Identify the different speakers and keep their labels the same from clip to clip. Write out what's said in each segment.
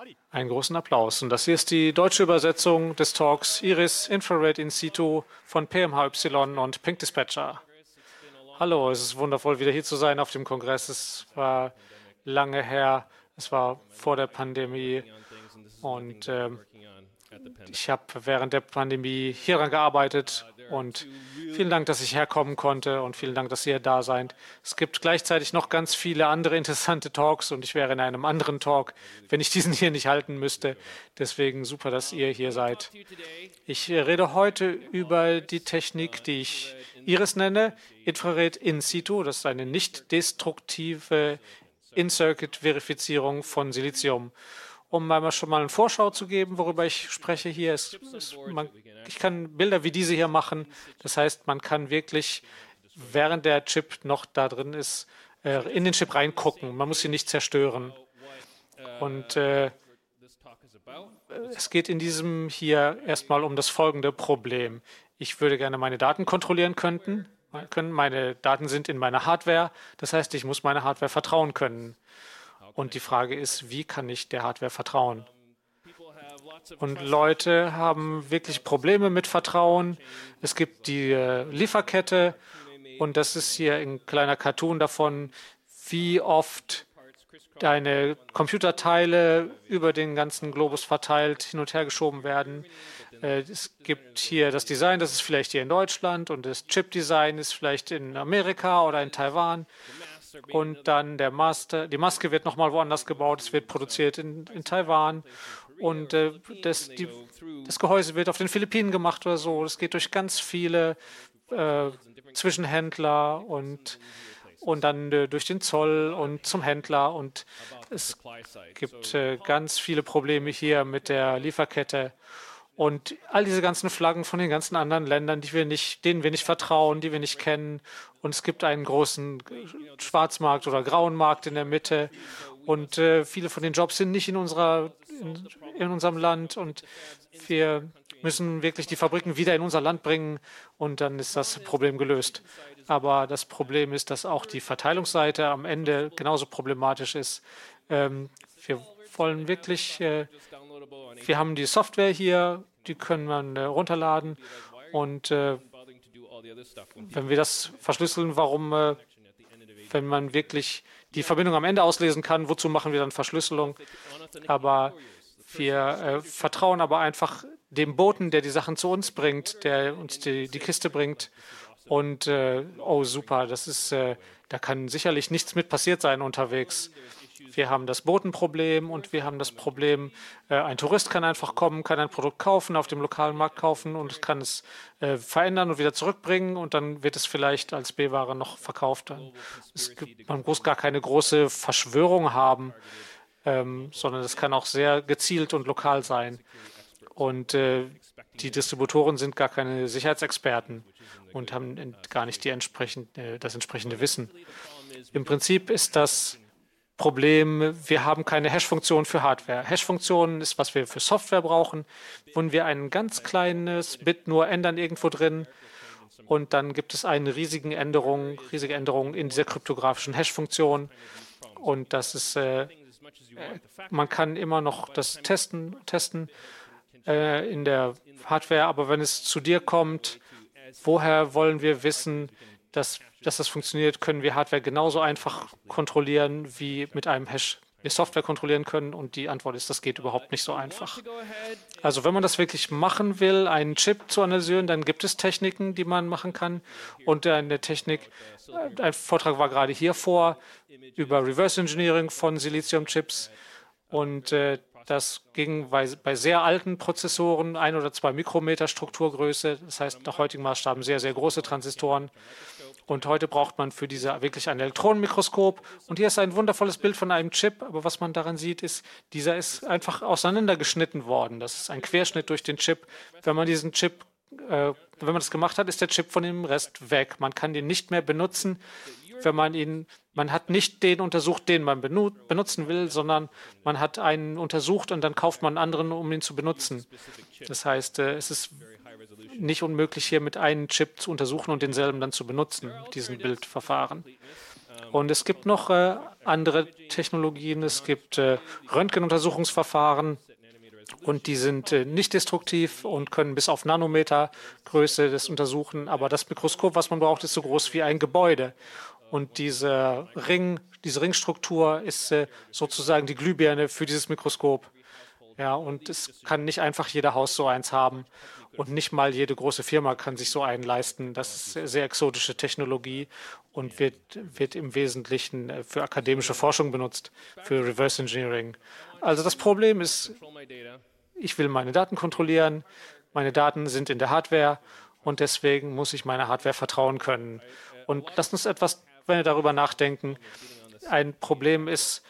Speaker 1: Einen großen Applaus. Und das hier ist die deutsche Übersetzung des Talks Iris Infrared in situ von PMHY und Pink Dispatcher. Hallo, es ist wundervoll, wieder hier zu sein auf dem Kongress. Es war lange her, es war vor der Pandemie und ich habe während der Pandemie hieran gearbeitet und vielen Dank, dass ich herkommen konnte und vielen Dank, dass ihr da seid. Es gibt gleichzeitig noch ganz viele andere interessante Talks und ich wäre in einem anderen Talk, wenn ich diesen hier nicht halten müsste. Deswegen super, dass ihr hier seid. Ich rede heute über die Technik, die ich Iris nenne, Infrared in situ. Das ist eine nicht destruktive In-Circuit-Verifizierung von Silizium. Um einmal schon mal eine Vorschau zu geben, worüber ich spreche hier. Ich kann Bilder wie diese hier machen. Das heißt, man kann wirklich, während der Chip noch da drin ist, in den Chip reingucken. Man muss ihn nicht zerstören. Und es geht in diesem hier erstmal um das folgende Problem. Ich würde gerne meine Daten kontrollieren können. Meine Daten sind in meiner Hardware. Das heißt, ich muss meiner Hardware vertrauen können. Und die Frage ist, wie kann ich der Hardware vertrauen? Und Leute haben wirklich Probleme mit Vertrauen. Es gibt die Lieferkette und das ist hier ein kleiner Cartoon davon, wie oft deine Computerteile über den ganzen Globus verteilt hin und her geschoben werden. Es gibt hier das Design, das ist vielleicht hier in Deutschland und das Chip-Design ist vielleicht in Amerika oder in Taiwan. Und dann die Maske wird nochmal woanders gebaut, es wird produziert in Taiwan und das Gehäuse wird auf den Philippinen gemacht oder so. Es geht durch ganz viele Zwischenhändler und dann durch den Zoll und zum Händler. Und es gibt ganz viele Probleme hier mit der Lieferkette. Und all diese ganzen Flaggen von den ganzen anderen Ländern, denen wir nicht vertrauen, die wir nicht kennen. Und es gibt einen großen Schwarzmarkt oder grauen Markt in der Mitte. Und viele von den Jobs sind nicht in unserem Land. Und wir müssen wirklich die Fabriken wieder in unser Land bringen. Und dann ist das Problem gelöst. Aber das Problem ist, dass auch die Verteilungsseite am Ende genauso problematisch ist. Wir wollen wirklich, wir haben die Software hier, die können man runterladen und wenn wir das verschlüsseln, wenn man wirklich die Verbindung am Ende auslesen kann, wozu machen wir dann Verschlüsselung? Aber wir vertrauen aber einfach dem Boten, der die Sachen zu uns bringt, der uns die Kiste bringt und oh super, da kann sicherlich nichts mit passiert sein unterwegs. Wir haben das Botenproblem und wir haben das Problem, ein Tourist kann einfach kommen, kann ein Produkt kaufen, auf dem lokalen Markt kaufen und kann es verändern und wieder zurückbringen und dann wird es vielleicht als B-Ware noch verkauft. Man muss gar keine große Verschwörung haben, sondern es kann auch sehr gezielt und lokal sein. Und die Distributoren sind gar keine Sicherheitsexperten und haben gar nicht das entsprechende Wissen. Im Prinzip ist das Problem, wir haben keine Hash-Funktion für Hardware. Hash-Funktion ist, was wir für Software brauchen, wenn wir ein ganz kleines Bit nur ändern irgendwo drin und dann gibt es eine riesige Änderung in dieser kryptografischen Hash-Funktion und das ist, man kann immer noch das testen in der Hardware, aber wenn es zu dir kommt, woher wollen wir wissen, dass das funktioniert, können wir Hardware genauso einfach kontrollieren, wie mit einem Hash wir Software kontrollieren können. Und die Antwort ist, das geht überhaupt nicht so einfach. Also wenn man das wirklich machen will, einen Chip zu analysieren, dann gibt es Techniken, die man machen kann. Und eine Technik, ein Vortrag war gerade hier über Reverse Engineering von Silizium-Chips. Und das ging bei sehr alten Prozessoren, 1 oder 2 Mikrometer Strukturgröße. Das heißt, nach heutigen Maßstaben sehr, sehr große Transistoren. Und heute braucht man für diese wirklich ein Elektronenmikroskop. Und hier ist ein wundervolles Bild von einem Chip. Aber was man daran sieht, ist, dieser ist einfach auseinandergeschnitten worden. Das ist ein Querschnitt durch den Chip. Wenn man das gemacht hat, ist der Chip von dem Rest weg. Man kann den nicht mehr benutzen, man hat nicht den untersucht, den man benutzen will, sondern man hat einen untersucht und dann kauft man einen anderen, um ihn zu benutzen. Das heißt, es ist nicht unmöglich, hier mit einem Chip zu untersuchen und denselben dann zu benutzen, diesen Bildverfahren. Und es gibt noch andere Technologien. Es gibt Röntgenuntersuchungsverfahren und die sind nicht destruktiv und können bis auf Nanometergröße das untersuchen. Aber das Mikroskop, was man braucht, ist so groß wie ein Gebäude. Und diese Ringstruktur ist sozusagen die Glühbirne für dieses Mikroskop. Ja, und es kann nicht einfach jeder Haus so eins haben und nicht mal jede große Firma kann sich so einen leisten. Das ist sehr exotische Technologie und wird im Wesentlichen für akademische Forschung benutzt, für Reverse Engineering. Also das Problem ist, ich will meine Daten kontrollieren. Meine Daten sind in der Hardware und deswegen muss ich meiner Hardware vertrauen können. Und lasst uns etwas, wenn wir darüber nachdenken, ein Problem ist,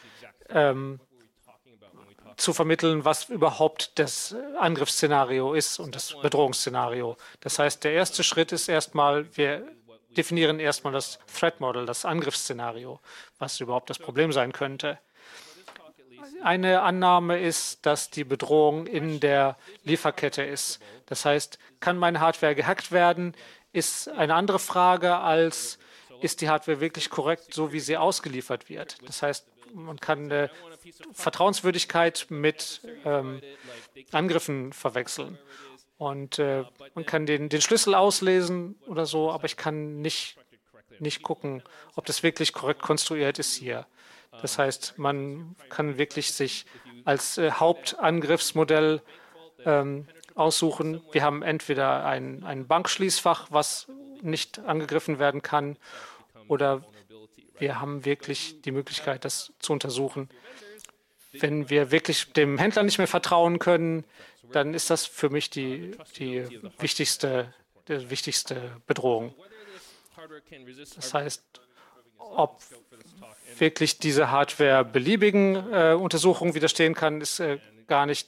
Speaker 1: zu vermitteln, was überhaupt das Angriffsszenario ist und das Bedrohungsszenario. Das heißt, der erste Schritt ist erstmal, wir definieren erstmal das Threat Model, das Angriffsszenario, was überhaupt das Problem sein könnte. Eine Annahme ist, dass die Bedrohung in der Lieferkette ist. Das heißt, kann meine Hardware gehackt werden, ist eine andere Frage als, ist die Hardware wirklich korrekt, so wie sie ausgeliefert wird. Das heißt, man kann Vertrauenswürdigkeit mit Angriffen verwechseln. Und man kann den Schlüssel auslesen oder so, aber ich kann nicht gucken, ob das wirklich korrekt konstruiert ist hier. Das heißt, man kann wirklich sich als Hauptangriffsmodell aussuchen. Wir haben entweder ein Bankschließfach, was nicht angegriffen werden kann, oder wir haben wirklich die Möglichkeit, das zu untersuchen. Wenn wir wirklich dem Händler nicht mehr vertrauen können, dann ist das für mich die wichtigste Bedrohung. Das heißt, ob wirklich diese Hardware beliebigen Untersuchungen widerstehen kann, ist gar nicht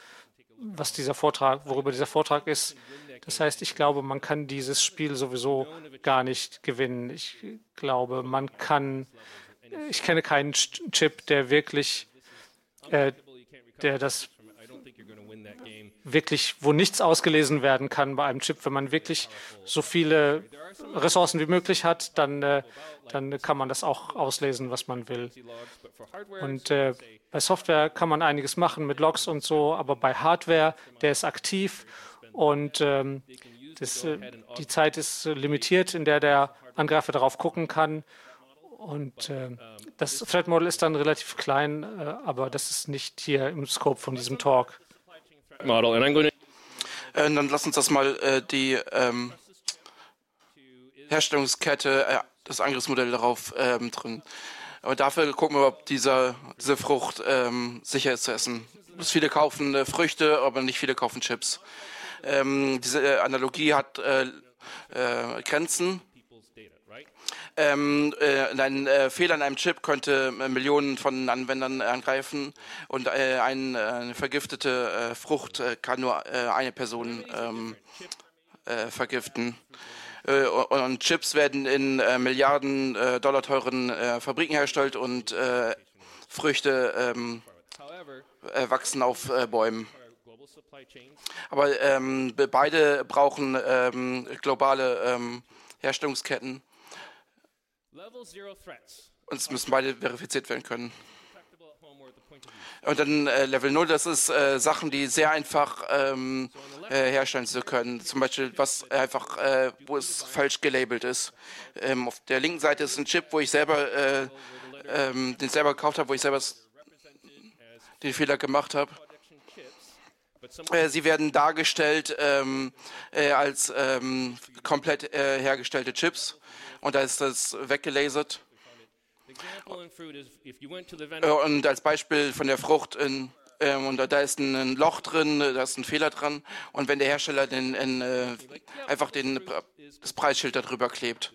Speaker 1: worüber dieser Vortrag ist. Das heißt, ich glaube, man kann dieses Spiel sowieso gar nicht gewinnen. Ich glaube, ich kenne keinen Chip, der wo nichts ausgelesen werden kann bei einem Chip. Wenn man wirklich so viele Ressourcen wie möglich hat, dann kann man das auch auslesen, was man will. Und bei Software kann man einiges machen mit Logs und so, aber bei Hardware, der ist aktiv und die Zeit ist limitiert, in der Angreifer darauf gucken kann. Und das Threat Model ist dann relativ klein, aber das ist nicht hier im Scope von diesem Talk.
Speaker 2: Dann lass uns das mal die Herstellungskette, das Angriffsmodell darauf drin. Aber dafür gucken wir, ob diese Frucht sicher ist zu essen. Viele kaufen Früchte, aber nicht viele kaufen Chips. Diese Analogie hat Grenzen. Ein Fehler in einem Chip könnte Millionen von Anwendern angreifen und eine vergiftete Frucht kann nur eine Person vergiften. Und Chips werden in Milliarden Dollar teuren Fabriken hergestellt und Früchte wachsen auf Bäumen. Aber beide brauchen globale Herstellungsketten. Und es müssen beide verifiziert werden können. Und dann Level 0, das ist Sachen, die sehr einfach herstellen zu können. Zum Beispiel, wo es falsch gelabelt ist. Auf der linken Seite ist ein Chip, wo ich selber den selber gekauft habe, wo ich selber den Fehler gemacht habe. Sie werden dargestellt als komplett hergestellte Chips. Und da ist das weggelasert. Und als Beispiel von der Frucht, und da ist ein Loch drin, da ist ein Fehler dran. Und wenn der Hersteller einfach das Preisschild darüber klebt.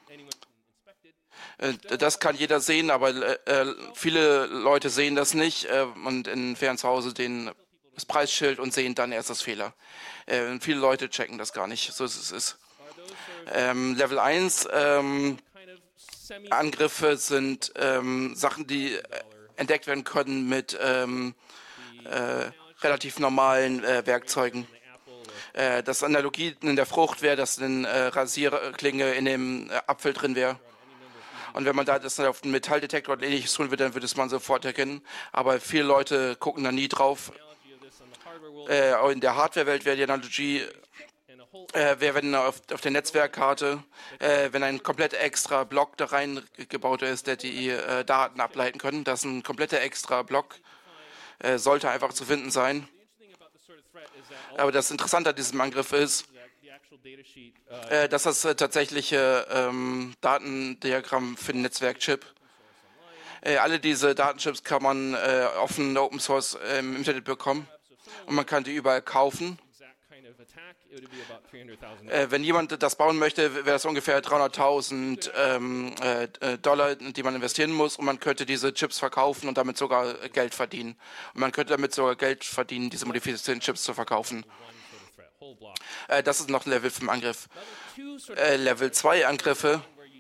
Speaker 2: Das kann jeder sehen, aber viele Leute sehen das nicht und entfernen zu Hause das Preisschild und sehen dann erst das Fehler. Viele Leute checken das gar nicht, so ist es. Level 1 Angriffe sind Sachen, die entdeckt werden können mit relativ normalen Werkzeugen. Das Analogie in der Frucht wäre, dass eine Rasierklinge in dem Apfel drin wäre. Und wenn man da das auf einen Metalldetektor oder ähnliches tun will, dann würde es man sofort erkennen. Aber viele Leute gucken da nie drauf. In der Hardware-Welt wäre die Analogie, wäre, wenn auf der Netzwerkkarte, wenn ein komplett extra Block da reingebaut ist, der die Daten ableiten können. Das ist ein kompletter extra Block, sollte einfach zu finden sein. Aber das Interessante an diesem Angriff ist, dass das tatsächliche Datendiagramm für den Netzwerkchip. Alle diese Datenchips kann man offen Open Source im Internet bekommen und man kann die überall kaufen. Wenn jemand das bauen möchte, wäre das ungefähr 300.000 Dollar, die man investieren muss, und man könnte diese Chips verkaufen und damit sogar Geld verdienen. Und man könnte damit sogar Geld verdienen, diese modifizierten Chips zu verkaufen. Das ist noch ein Level 5 Angriff. Level 2 Angriffe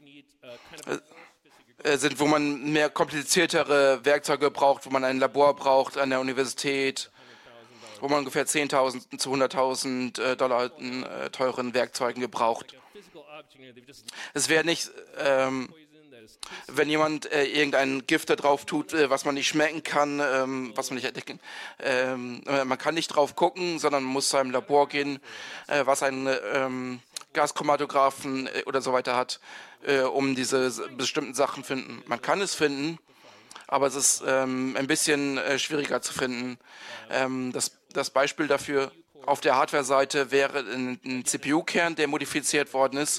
Speaker 2: sind, wo man mehr kompliziertere Werkzeuge braucht, wo man ein Labor braucht an der Universität, wo man ungefähr 10.000 zu 100.000 Dollar teuren Werkzeugen gebraucht. Es wäre nicht, wenn jemand irgendein Gift da drauf tut, was man nicht schmecken kann, was man nicht entdecken. Man kann nicht drauf gucken, sondern man muss zu einem Labor gehen, was einen Gaschromatographen oder so weiter hat, um diese bestimmten Sachen finden. Man kann es finden, aber es ist ein bisschen schwieriger zu finden. Das Beispiel dafür auf der Hardware-Seite wäre ein CPU-Kern, der modifiziert worden ist.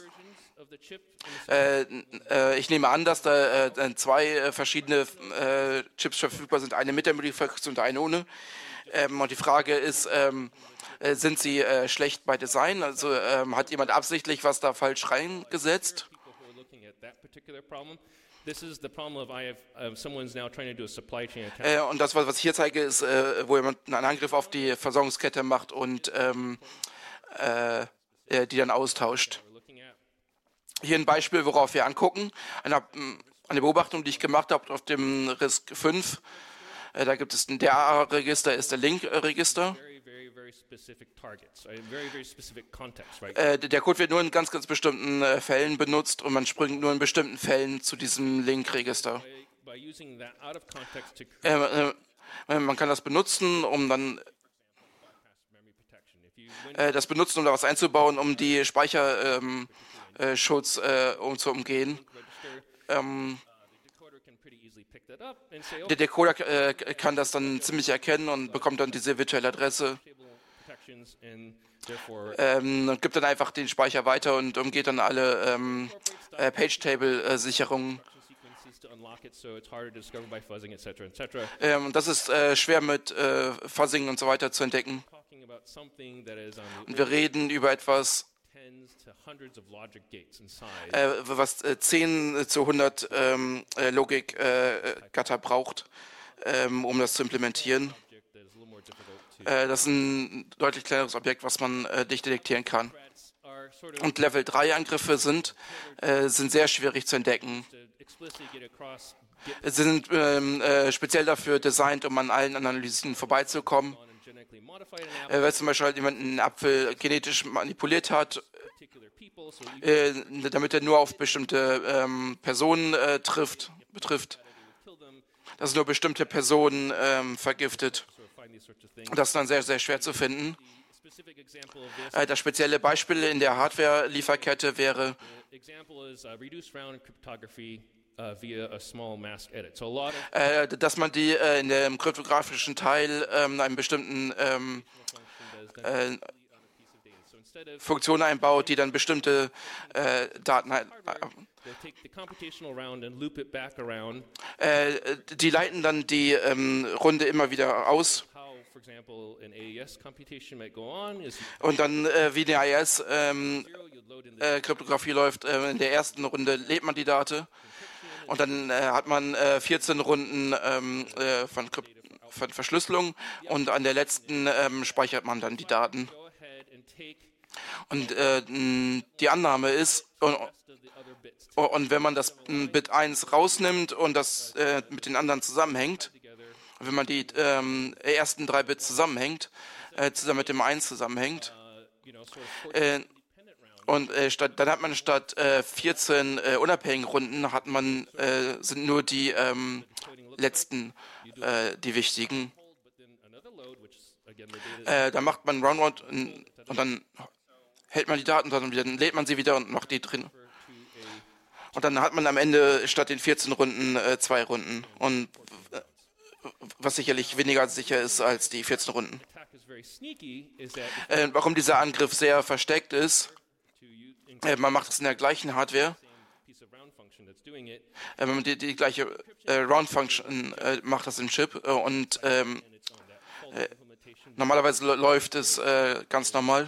Speaker 2: Ich nehme an, dass da zwei verschiedene Chips verfügbar sind, eine mit der Modifikation und eine ohne. Und die Frage ist, sind sie schlecht bei Design? Also hat jemand absichtlich was da falsch reingesetzt? Und das, was ich hier zeige, ist, wo jemand einen Angriff auf die Versorgungskette macht und die dann austauscht. Hier ein Beispiel, worauf wir angucken. Eine Beobachtung, die ich gemacht habe auf dem RISC-V. Da gibt es ein DA-Register, ist der Link-Register. Der Code wird nur in ganz, ganz bestimmten Fällen benutzt und man springt nur in bestimmten Fällen zu diesem Link-Register. Man kann das benutzen, um dann um da was einzubauen, um die Speicherschutz zu umgehen. Der Decoder kann das dann ziemlich erkennen und bekommt dann diese virtuelle Adresse. Gibt dann einfach den Speicher weiter und umgeht dann alle Page-Table-Sicherungen. Und das ist schwer mit Fuzzing und so weiter zu entdecken. Und wir reden über etwas, was 10 zu 100 Logikgatter braucht, um das zu implementieren. Das ist ein deutlich kleineres Objekt, was man nicht detektieren kann. Und Level 3 Angriffe sind sehr schwierig zu entdecken. Sie sind speziell dafür designt, um an allen Analysen vorbeizukommen. Wenn zum Beispiel halt jemand einen Apfel genetisch manipuliert hat, damit er nur auf bestimmte Personen betrifft, dass nur bestimmte Personen vergiftet. Das ist dann sehr, sehr schwer zu finden. Das spezielle Beispiel in der Hardware-Lieferkette wäre dass man die in dem kryptografischen Teil einen bestimmten Funktion einbaut, die dann bestimmte Daten die leiten dann die Runde immer wieder aus. Und dann, wie eine AES-Kryptographie läuft, in der ersten Runde lädt man die Daten und dann hat man 14 Runden von Verschlüsselung und an der letzten speichert man dann die Daten. Und die Annahme ist, und wenn man das Bit 1 rausnimmt und das mit den anderen zusammenhängt, wenn man die ersten 3 Bits zusammen mit dem 1 zusammenhängt, Und dann hat man statt 14 unabhängigen Runden, sind nur die letzten die wichtigen. Da macht man Round und dann hält man die Daten, dann lädt man sie wieder und macht die drin. Und dann hat man am Ende statt den 14 Runden 2 Runden. Und was sicherlich weniger sicher ist als die 14 Runden. Warum dieser Angriff sehr versteckt ist, man macht es in der gleichen Hardware. Man die gleiche Round-Function macht das im Chip und normalerweise läuft es ganz normal.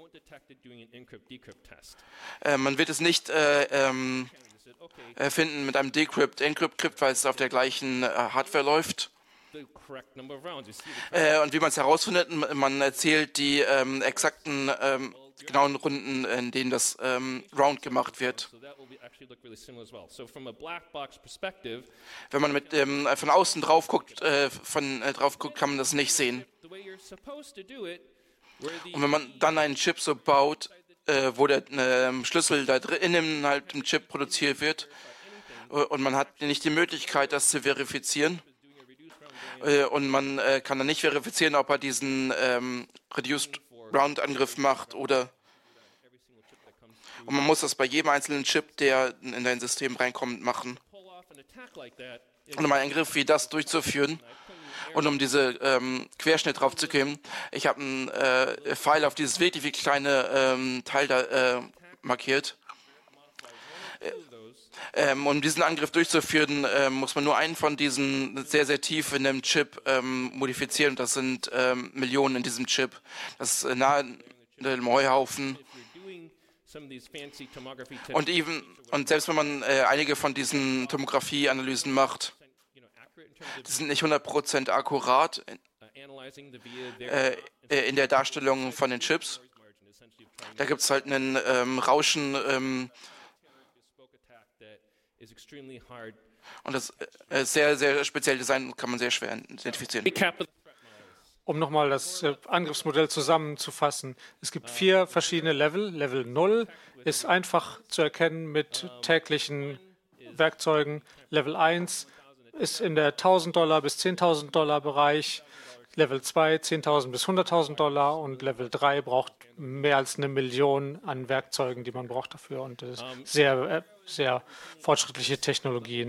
Speaker 2: Man wird es nicht finden mit einem Decrypt-Encrypt, weil es auf der gleichen Hardware läuft. Und wie man es herausfindet, man erzählt die exakten genauen Runden, in denen das Round gemacht wird. Wenn man von außen drauf guckt, kann man das nicht sehen. Und wenn man dann einen Chip so baut, wo der Schlüssel da innen halt im Chip produziert wird und man hat nicht die Möglichkeit, das zu verifizieren, und man kann dann nicht verifizieren, ob er diesen Reduced Round Angriff macht oder. Und man muss das bei jedem einzelnen Chip, der in dein System reinkommt, machen. Und um einen Angriff wie das durchzuführen und um diese Querschnitt drauf zu geben, ich habe einen Pfeil auf dieses wirklich kleine Teil da markiert. Um diesen Angriff durchzuführen, muss man nur einen von diesen sehr, sehr tief in dem Chip modifizieren. Das sind Millionen in diesem Chip. Das ist nahe dem Heuhaufen. Und selbst wenn man einige von diesen Tomographie-Analysen macht, die sind nicht 100% akkurat in der Darstellung von den Chips. Da gibt es halt einen Rauschen. Und das ist sehr, sehr speziell Design, kann man sehr schwer identifizieren.
Speaker 1: Um nochmal das Angriffsmodell zusammenzufassen. Es gibt 4 verschiedene Level. Level 0 ist einfach zu erkennen mit täglichen Werkzeugen. Level 1 ist in der $1.000 bis $10.000 Bereich. Level 2 10.000 bis $100.000 und Level 3 braucht mehr als 1 Million an Werkzeugen, die man braucht dafür, und sehr, sehr fortschrittliche Technologien.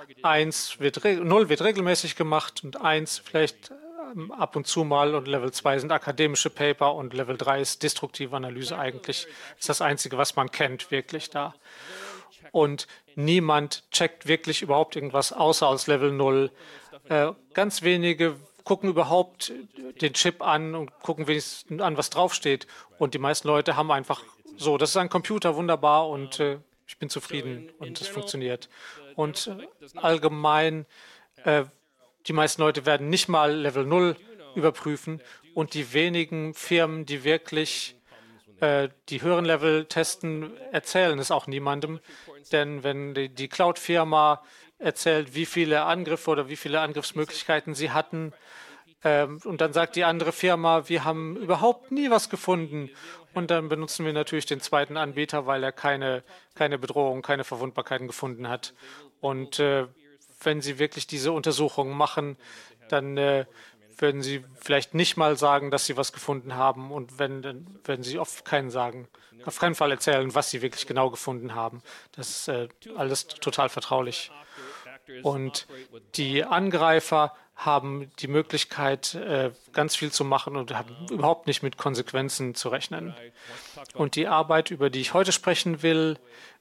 Speaker 1: 0 wird regelmäßig gemacht und 1 vielleicht ab und zu mal, und Level 2 sind akademische Paper und Level 3 ist destruktive Analyse. Eigentlich ist das Einzige, was man kennt, wirklich da. Und niemand checkt wirklich überhaupt irgendwas außer aus Level 0. Ganz wenige gucken überhaupt den Chip an und gucken wenigstens an, was draufsteht. Und die meisten Leute haben einfach so, das ist ein Computer, wunderbar, und ich bin zufrieden und es funktioniert. Und allgemein, die meisten Leute werden nicht mal Level 0 überprüfen, und die wenigen Firmen, die wirklich die höheren Level testen, erzählen es auch niemandem. Denn wenn die Cloud-Firma erzählt, wie viele Angriffe oder wie viele Angriffsmöglichkeiten sie hatten, und dann sagt die andere Firma, wir haben überhaupt nie was gefunden. Und dann benutzen wir natürlich den zweiten Anbieter, weil er keine Bedrohung, keine Verwundbarkeiten gefunden hat. Und wenn Sie wirklich diese Untersuchungen machen, dann würden Sie vielleicht nicht mal sagen, dass Sie was gefunden haben. Und wenn, dann werden Sie auf keinen Fall erzählen, was Sie wirklich genau gefunden haben. Das ist alles total vertraulich. Und die Angreifer haben die Möglichkeit, ganz viel zu machen und haben überhaupt nicht mit Konsequenzen zu rechnen. Und die Arbeit, über die ich heute sprechen will,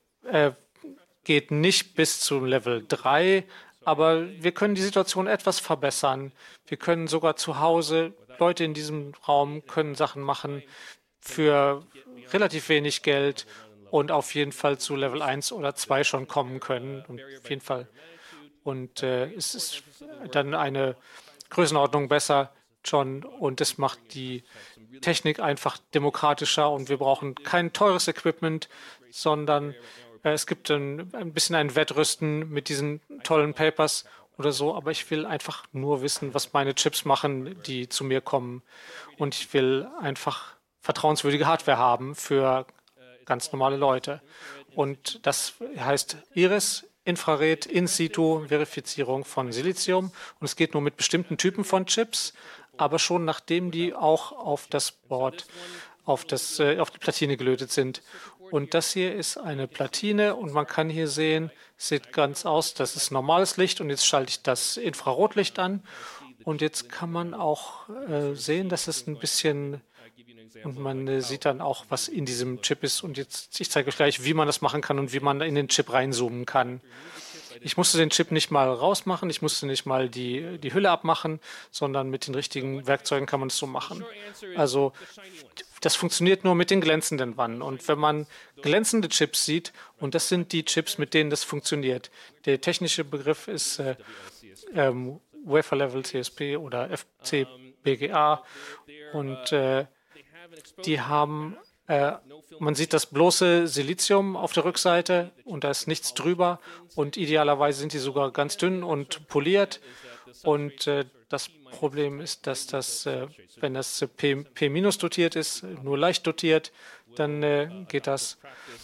Speaker 1: geht nicht bis zum Level 3, aber wir können die Situation etwas verbessern. Wir können sogar zu Hause, Leute in diesem Raum können Sachen machen für relativ wenig Geld und auf jeden Fall zu Level 1 oder 2 schon kommen können. Und auf jeden Fall. Und es ist dann eine Größenordnung besser schon, und es macht die Technik einfach demokratischer, und wir brauchen kein teures Equipment, sondern es gibt ein bisschen ein Wettrüsten mit diesen tollen Papers oder so, aber ich will einfach nur wissen, was meine Chips machen, die zu mir kommen, und ich will einfach vertrauenswürdige Hardware haben für ganz normale Leute. Und das heißt Iris, Infrared In-situ-Verifizierung von Silizium. Und es geht nur mit bestimmten Typen von Chips, aber schon nachdem die auch auf das Board, auf die Platine gelötet sind. Und das hier ist eine Platine und man kann hier sehen, sieht ganz aus, das ist normales Licht und jetzt schalte ich das Infrarotlicht an und jetzt kann man auch sehen, dass es ein bisschen und man sieht dann auch, was in diesem Chip ist. Und jetzt, ich zeige euch gleich, wie man das machen kann und wie man in den Chip reinzoomen kann. Ich musste den Chip nicht mal rausmachen, ich musste nicht mal die Hülle abmachen, sondern mit den richtigen Werkzeugen kann man es so machen. Also das funktioniert nur mit den glänzenden Wannen. Und wenn man glänzende Chips sieht, und das sind die Chips, mit denen das funktioniert. Der technische Begriff ist Wafer Level CSP oder FCBGA. Und die haben, man sieht das bloße Silizium auf der Rückseite und da ist nichts drüber und idealerweise sind die sogar ganz dünn und poliert. Und das Problem ist, dass das, wenn das P- dotiert ist, nur leicht dotiert, dann geht das.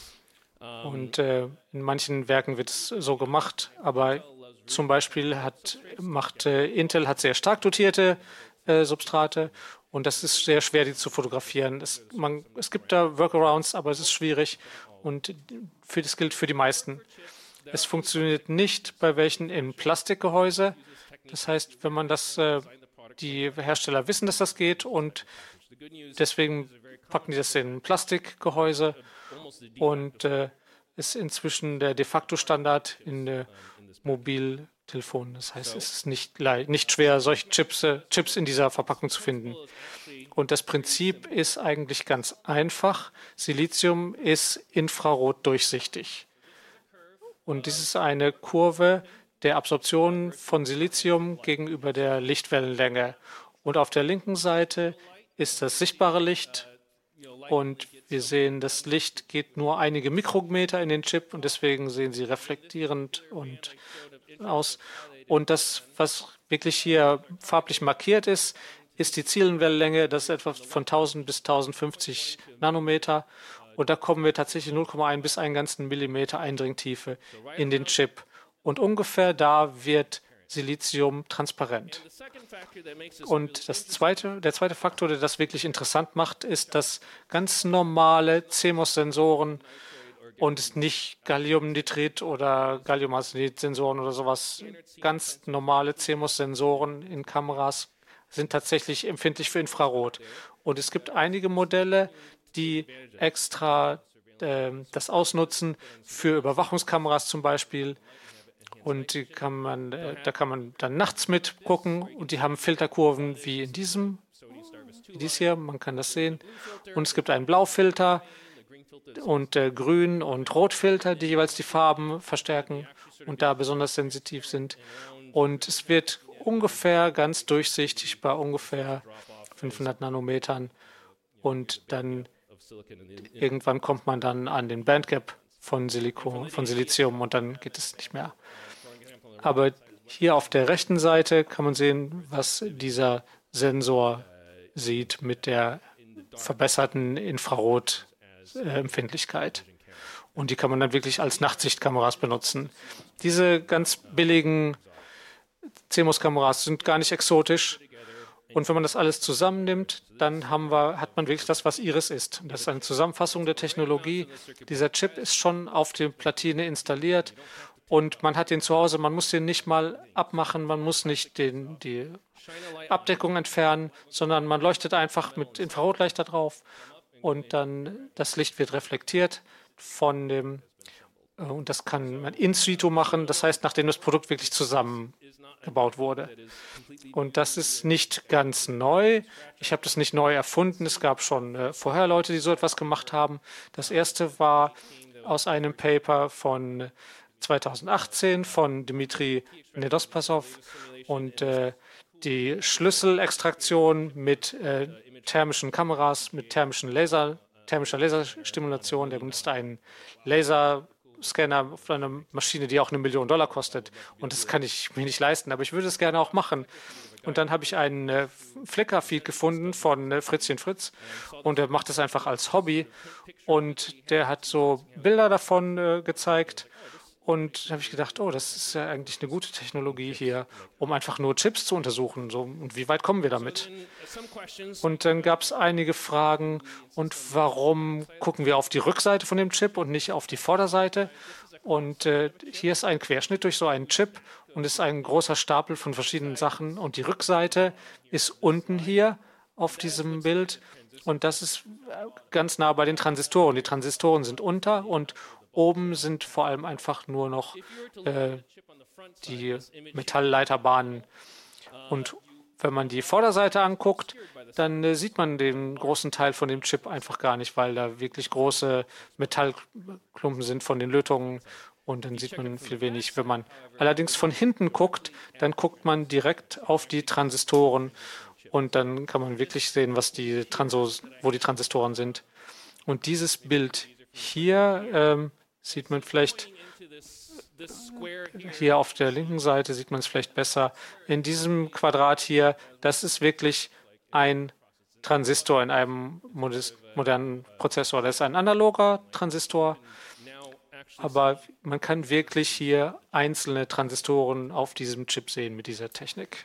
Speaker 1: Und in manchen Werken wird es so gemacht, aber zum Beispiel macht Intel hat sehr stark dotierte Substrate und das ist sehr schwer, die zu fotografieren. Es gibt da Workarounds, aber es ist schwierig und das gilt für die meisten. Es funktioniert nicht bei welchen im Plastikgehäuse. Das heißt, wenn man die Hersteller wissen, dass das geht und deswegen packen die das in Plastikgehäuse und ist inzwischen der de facto Standard in Mobiltelefonen. Das heißt, es ist nicht schwer, solche Chips in dieser Verpackung zu finden. Und das Prinzip ist eigentlich ganz einfach. Silizium ist infrarotdurchsichtig. Und dies ist eine Kurve der Absorption von Silizium gegenüber der Lichtwellenlänge. Und auf der linken Seite ist das sichtbare Licht. Und wir sehen, das Licht geht nur einige Mikrometer in den Chip und deswegen sehen sie reflektierend aus. Und das, was wirklich hier farblich markiert ist, ist die Zielwellenlänge. Das ist etwa von 1000 bis 1050 Nanometer. Und da kommen wir tatsächlich 0,1 bis 1 ganzen Millimeter Eindringtiefe in den Chip. Und ungefähr da wird Silizium transparent. Und der zweite Faktor, der das wirklich interessant macht, ist, dass ganz normale CMOS-Sensoren und nicht Galliumnitrid oder Galliumarsenid-Sensoren oder sowas, ganz normale CMOS-Sensoren in Kameras sind tatsächlich empfindlich für Infrarot. Und es gibt einige Modelle, die extra das ausnutzen für Überwachungskameras zum Beispiel. Und da kann man dann nachts mitgucken und die haben Filterkurven wie dies hier, man kann das sehen. Und es gibt einen Blaufilter und Grün- und Rotfilter, die jeweils die Farben verstärken und da besonders sensitiv sind. Und es wird ungefähr ganz durchsichtig bei ungefähr 500 Nanometern. Und dann irgendwann kommt man dann an den Bandgap von Silizium und dann geht es nicht mehr. Aber hier auf der rechten Seite kann man sehen, was dieser Sensor sieht mit der verbesserten Infrarotempfindlichkeit. Und die kann man dann wirklich als Nachtsichtkameras benutzen. Diese ganz billigen CMOS-Kameras sind gar nicht exotisch. Und wenn man das alles zusammennimmt, dann hat man wirklich das, was Iris ist. Das ist eine Zusammenfassung der Technologie. Dieser Chip ist schon auf der Platine installiert und man hat den zu Hause. Man muss den nicht mal abmachen, man muss nicht die Abdeckung entfernen, sondern man leuchtet einfach mit Infrarotlicht da drauf und dann das Licht wird reflektiert und das kann man in situ machen. Das heißt, nachdem das Produkt wirklich zusammengebaut wurde. Und das ist nicht ganz neu. Ich habe das nicht neu erfunden. Es gab schon vorher Leute, die so etwas gemacht haben. Das erste war aus einem Paper von 2018 von Dmitri Nedospasov und die Schlüsselextraktion mit thermischen Kameras, mit thermischer Laserstimulation. Der benutzt einen Laserscanner auf einer Maschine, die auch $1 Million kostet. Und das kann ich mir nicht leisten, aber ich würde es gerne auch machen. Und dann habe ich einen Flickr-Feed gefunden von Fritzchen Fritz und er macht das einfach als Hobby und der hat so Bilder davon gezeigt. Und da habe ich gedacht, oh, das ist ja eigentlich eine gute Technologie hier, um einfach nur Chips zu untersuchen. So, und wie weit kommen wir damit? Und dann gab es einige Fragen. Und warum gucken wir auf die Rückseite von dem Chip und nicht auf die Vorderseite? Und hier ist ein Querschnitt durch so einen Chip und ist ein großer Stapel von verschiedenen Sachen. Und die Rückseite ist unten hier auf diesem Bild. Und das ist ganz nah bei den Transistoren. Die Transistoren sind unter und oben sind vor allem einfach nur noch die Metallleiterbahnen. Und wenn man die Vorderseite anguckt, dann sieht man den großen Teil von dem Chip einfach gar nicht, weil da wirklich große Metallklumpen sind von den Lötungen. Und dann sieht man viel wenig. Wenn man allerdings von hinten guckt, dann guckt man direkt auf die Transistoren. Und dann kann man wirklich sehen, wo die Transistoren sind. Und dieses Bild hier sieht man vielleicht, hier auf der linken Seite sieht man es vielleicht besser. In diesem Quadrat hier, das ist wirklich ein Transistor in einem modernen Prozessor. Das ist ein analoger Transistor, aber man kann wirklich hier einzelne Transistoren auf diesem Chip sehen mit dieser Technik.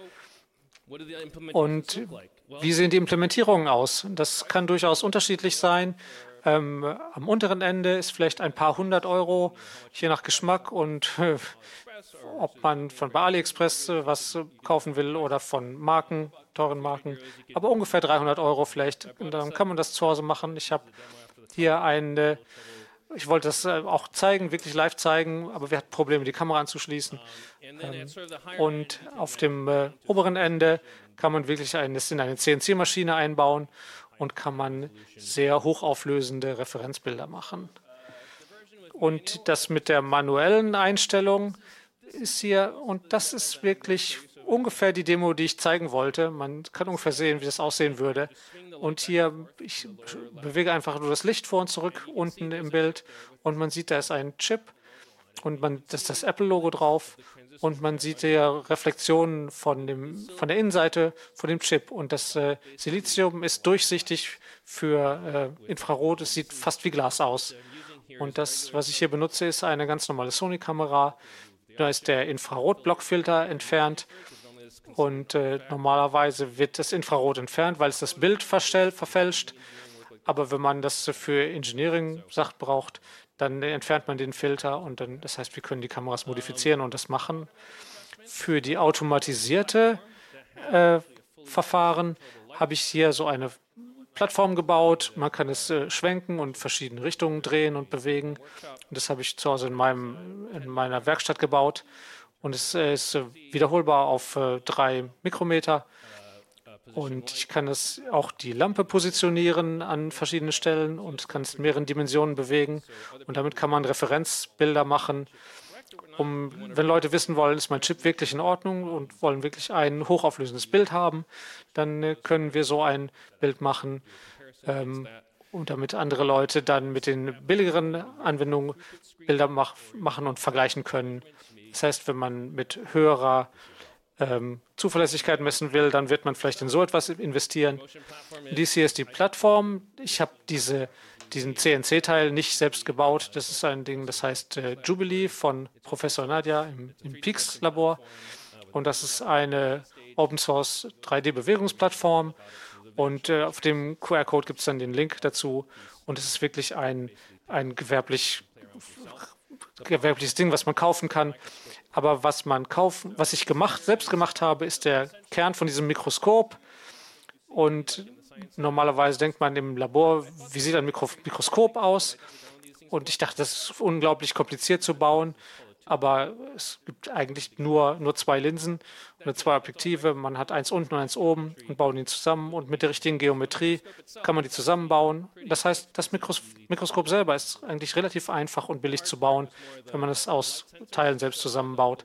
Speaker 1: Und wie sehen die Implementierungen aus? Das kann durchaus unterschiedlich sein. Am unteren Ende ist vielleicht ein paar hundert Euro, je nach Geschmack und ob man bei AliExpress was kaufen will oder von Marken, teuren Marken. Aber ungefähr 300 Euro vielleicht. Und dann kann man das zu Hause machen. Ich habe hier ich wollte das auch zeigen, wirklich live zeigen, aber wir hatten Probleme, die Kamera anzuschließen. Und auf dem oberen Ende kann man wirklich das in eine CNC-Maschine einbauen und kann man sehr hochauflösende Referenzbilder machen. Und das mit der manuellen Einstellung ist hier, und das ist wirklich ungefähr die Demo, die ich zeigen wollte. Man kann ungefähr sehen, wie das aussehen würde. Und hier, ich bewege einfach nur das Licht vor und zurück unten im Bild und man sieht, da ist ein Chip und da ist das Apple-Logo drauf und man sieht hier Reflexionen von der Innenseite von dem Chip. Und das Silizium ist durchsichtig für Infrarot. Es sieht fast wie Glas aus. Und das, was ich hier benutze, ist eine ganz normale Sony-Kamera. Da ist der Infrarot-Blockfilter entfernt. Und normalerweise wird das Infrarot entfernt, weil es das Bild verfälscht. Aber wenn man das für Engineering-Sachen braucht, dann entfernt man den Filter und dann, das heißt, wir können die Kameras modifizieren und das machen. Für die automatisierte Verfahren habe ich hier so eine Plattform gebaut. Man kann es schwenken und verschiedene Richtungen drehen und bewegen. Und das habe ich zu Hause in meiner Werkstatt gebaut. Und es ist wiederholbar auf 3 Mikrometer. Und ich kann auch die Lampe positionieren an verschiedenen Stellen und kann es in mehreren Dimensionen bewegen. Und damit kann man Referenzbilder machen. Wenn Leute wissen wollen, ist mein Chip wirklich in Ordnung und wollen wirklich ein hochauflösendes Bild haben, dann können wir so ein Bild machen. Und damit andere Leute dann mit den billigeren Anwendungen Bilder machen und vergleichen können. Das heißt, wenn man mit höherer Zuverlässigkeit messen will, dann wird man vielleicht in so etwas investieren. Dies hier ist die Plattform. Ich habe diesen CNC-Teil nicht selbst gebaut. Das ist ein Ding, das heißt Jubilee von Professor Nadia im PEAX-Labor. Und das ist eine Open-Source 3D-Bewegungsplattform. Und auf dem QR-Code gibt es dann den Link dazu. Und es ist wirklich ein gewerbliches Ding, was man kaufen kann. Aber was ich selbst gemacht habe, ist der Kern von diesem Mikroskop. Und normalerweise denkt man im Labor, wie sieht ein Mikroskop aus? Und ich dachte, das ist unglaublich kompliziert zu bauen. Aber es gibt eigentlich nur 2 Linsen oder 2 Objektive. Man hat eins unten und eins oben und bauen die zusammen. Und mit der richtigen Geometrie kann man die zusammenbauen. Das heißt, das Mikroskop selber ist eigentlich relativ einfach und billig zu bauen, wenn man es aus Teilen selbst zusammenbaut.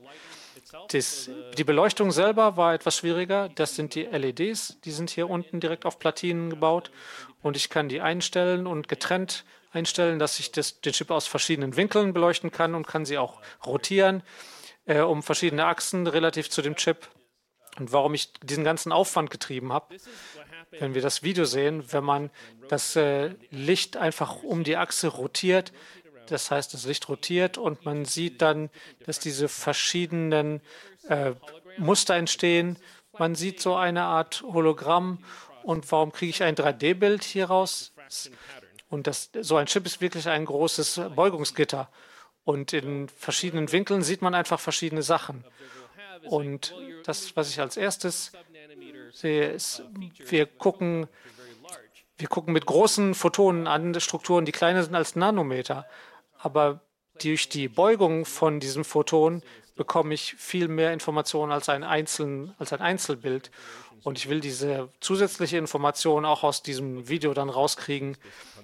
Speaker 1: Die Beleuchtung selber war etwas schwieriger. Das sind die LEDs. Die sind hier unten direkt auf Platinen gebaut. Und ich kann die einstellen und getrennt einstellen, dass ich den Chip aus verschiedenen Winkeln beleuchten kann und kann sie auch rotieren um verschiedene Achsen relativ zu dem Chip. Und warum ich diesen ganzen Aufwand getrieben habe, wenn wir das Video sehen, wenn man das Licht einfach um die Achse rotiert, das heißt, das Licht rotiert und man sieht dann, dass diese verschiedenen Muster entstehen. Man sieht so eine Art Hologramm. Und warum kriege ich ein 3D-Bild hier raus? Und so ein Chip ist wirklich ein großes Beugungsgitter. Und in verschiedenen Winkeln sieht man einfach verschiedene Sachen. Und das, was ich als erstes sehe, ist, wir gucken mit großen Photonen an Strukturen, die kleiner sind als Nanometer. Aber durch die Beugung von diesem Photon bekomme ich viel mehr Informationen als ein Einzelbild. Und ich will diese zusätzliche Information auch aus diesem Video dann rauskriegen,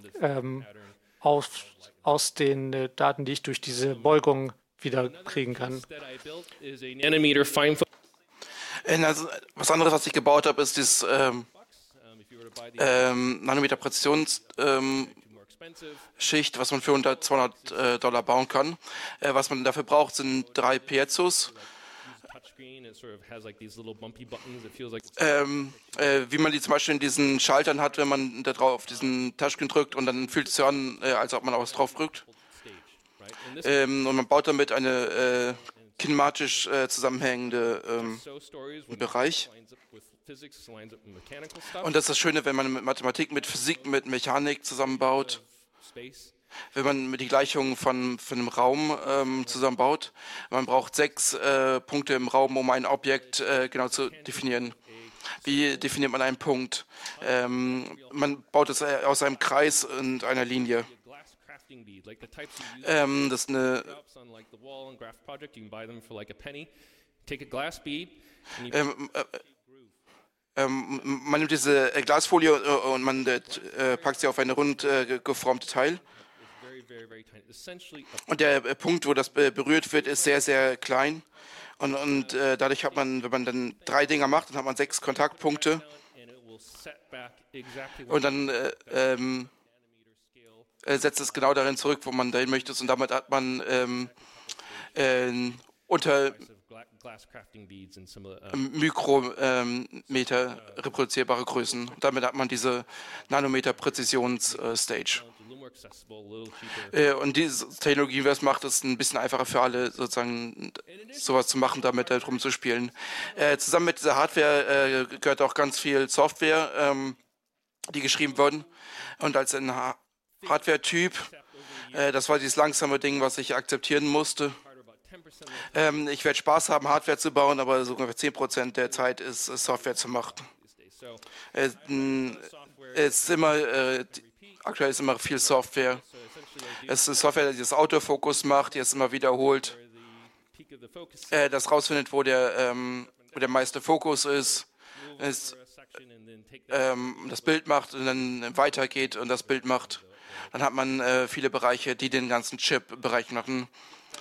Speaker 1: aus den Daten, die ich durch diese Beugung wieder kriegen kann.
Speaker 2: Also, was anderes, was ich gebaut habe, ist dieses Nanometer-Präzisionsschicht, was man für unter $200 bauen kann. Was man dafür braucht, sind 3 Piezos. Wie man die zum Beispiel in diesen Schaltern hat, wenn man da drauf auf diesen Touchscreen drückt und dann fühlt es sich an, als ob man auch was drauf drückt. Und man baut damit eine kinematisch zusammenhängende Bereich. Und das ist das Schöne, wenn man mit Mathematik, mit Physik, mit Mechanik zusammenbaut. Wenn man mit die Gleichungen von einem Raum zusammenbaut. Man braucht 6 Punkte im Raum, um ein Objekt genau zu definieren. Wie definiert man einen Punkt? Man baut es aus einem Kreis und einer Linie. Das ist eine man nimmt diese Glasfolie und man packt sie auf eine rund geformte Teil. Und der Punkt, wo das berührt wird, ist sehr, sehr klein. Und dadurch hat man, wenn man dann 3 Dinger macht, dann hat man 6 Kontaktpunkte. Und dann setzt es genau darin zurück, wo man dahin möchte. Und damit hat man unter Mikrometer reproduzierbare Größen. Und damit hat man diese Nanometer-Präzisions-Stage. Und diese Technologie, was macht, ist ein bisschen einfacher für alle, sozusagen sowas zu machen, damit darum zu spielen. Zusammen mit dieser Hardware gehört auch ganz viel Software, die geschrieben wurden. Und als ein Hardware-Typ, das war dieses langsame Ding, was ich akzeptieren musste. Ich werde Spaß haben, Hardware zu bauen, aber so ungefähr 10% der Zeit ist Software zu machen. Aktuell ist immer viel Software. Es ist Software, die das Autofokus macht, die es immer wiederholt, das rausfindet, wo der meiste Fokus ist, das Bild macht und dann weitergeht und das Bild macht. Dann hat man viele Bereiche, die den ganzen Chip-Bereich machen.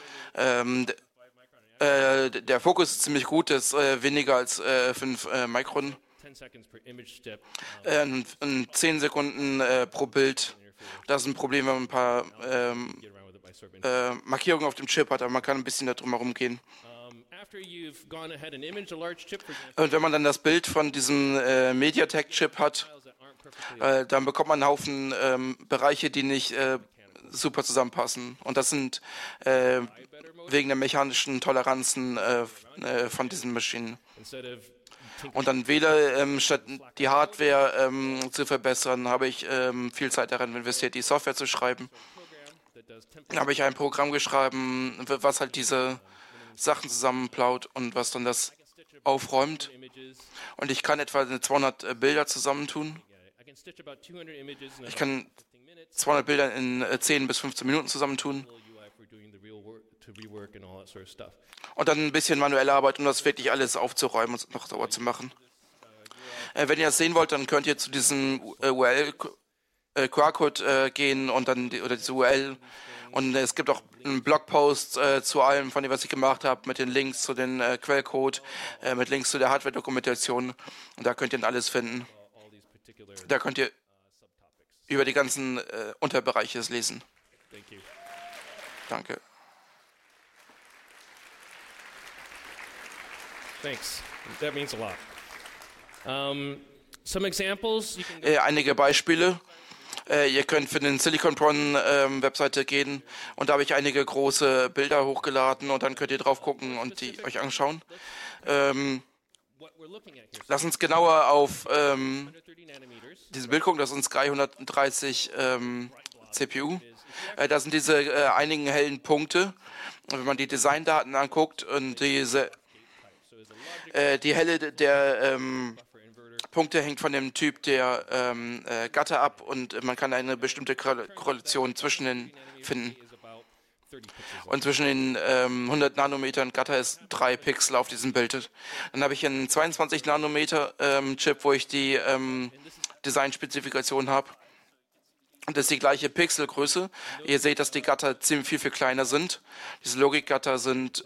Speaker 2: Der Fokus ist ziemlich gut, ist weniger als 5 Mikron. 10 Sekunden pro Bild. Das ist ein Problem, wenn man ein paar Markierungen auf dem Chip hat, aber man kann ein bisschen da drum herum gehen. Und wenn man dann das Bild von diesem MediaTek-Chip hat, dann bekommt man einen Haufen Bereiche, die nicht super zusammenpassen. Und das sind wegen der mechanischen Toleranzen von diesen Maschinen. Und dann weder statt die Hardware zu verbessern, habe ich viel Zeit daran investiert, die Software zu schreiben. Dann habe ich ein Programm geschrieben, was halt diese Sachen zusammenplaut und was dann das aufräumt. Und ich kann etwa 200 Bilder zusammentun. Ich kann 200 Bilder in 10 bis 15 Minuten zusammentun. Und dann ein bisschen manuelle Arbeit, um das wirklich alles aufzuräumen und noch sauber zu machen. Wenn ihr das sehen wollt, dann könnt ihr zu diesem QR-Code gehen und dann diese URL. Und es gibt auch einen Blogpost zu allem, von dem, was ich gemacht habe, mit den Links zu den Quellcode, mit Links zu der Hardware-Dokumentation. Und da könnt ihr dann alles finden. Da könnt ihr über die ganzen Unterbereiche lesen. Danke.
Speaker 3: Thanks. That means a lot. Some examples.
Speaker 2: Einige Beispiele. Ihr könnt für den Silicon Webseite gehen und da habe ich einige große Bilder hochgeladen und dann könnt ihr drauf gucken und die euch anschauen. Lass uns genauer auf dieses Bild gucken, das ist ein Sky 130 CPU. Das sind diese einigen hellen Punkte. Wenn man die Designdaten anguckt und die Helle der Punkte hängt von dem Typ der Gatter ab und man kann eine bestimmte Korrelation zwischen den finden. Und zwischen den 100 Nanometern Gatter ist 3 Pixel auf diesem Bild. Dann habe ich einen 22 Nanometer Chip, wo ich die Design-Spezifikation habe. Und das ist die gleiche Pixelgröße. Ihr seht, dass die Gatter ziemlich viel kleiner sind. Diese Logikgatter sind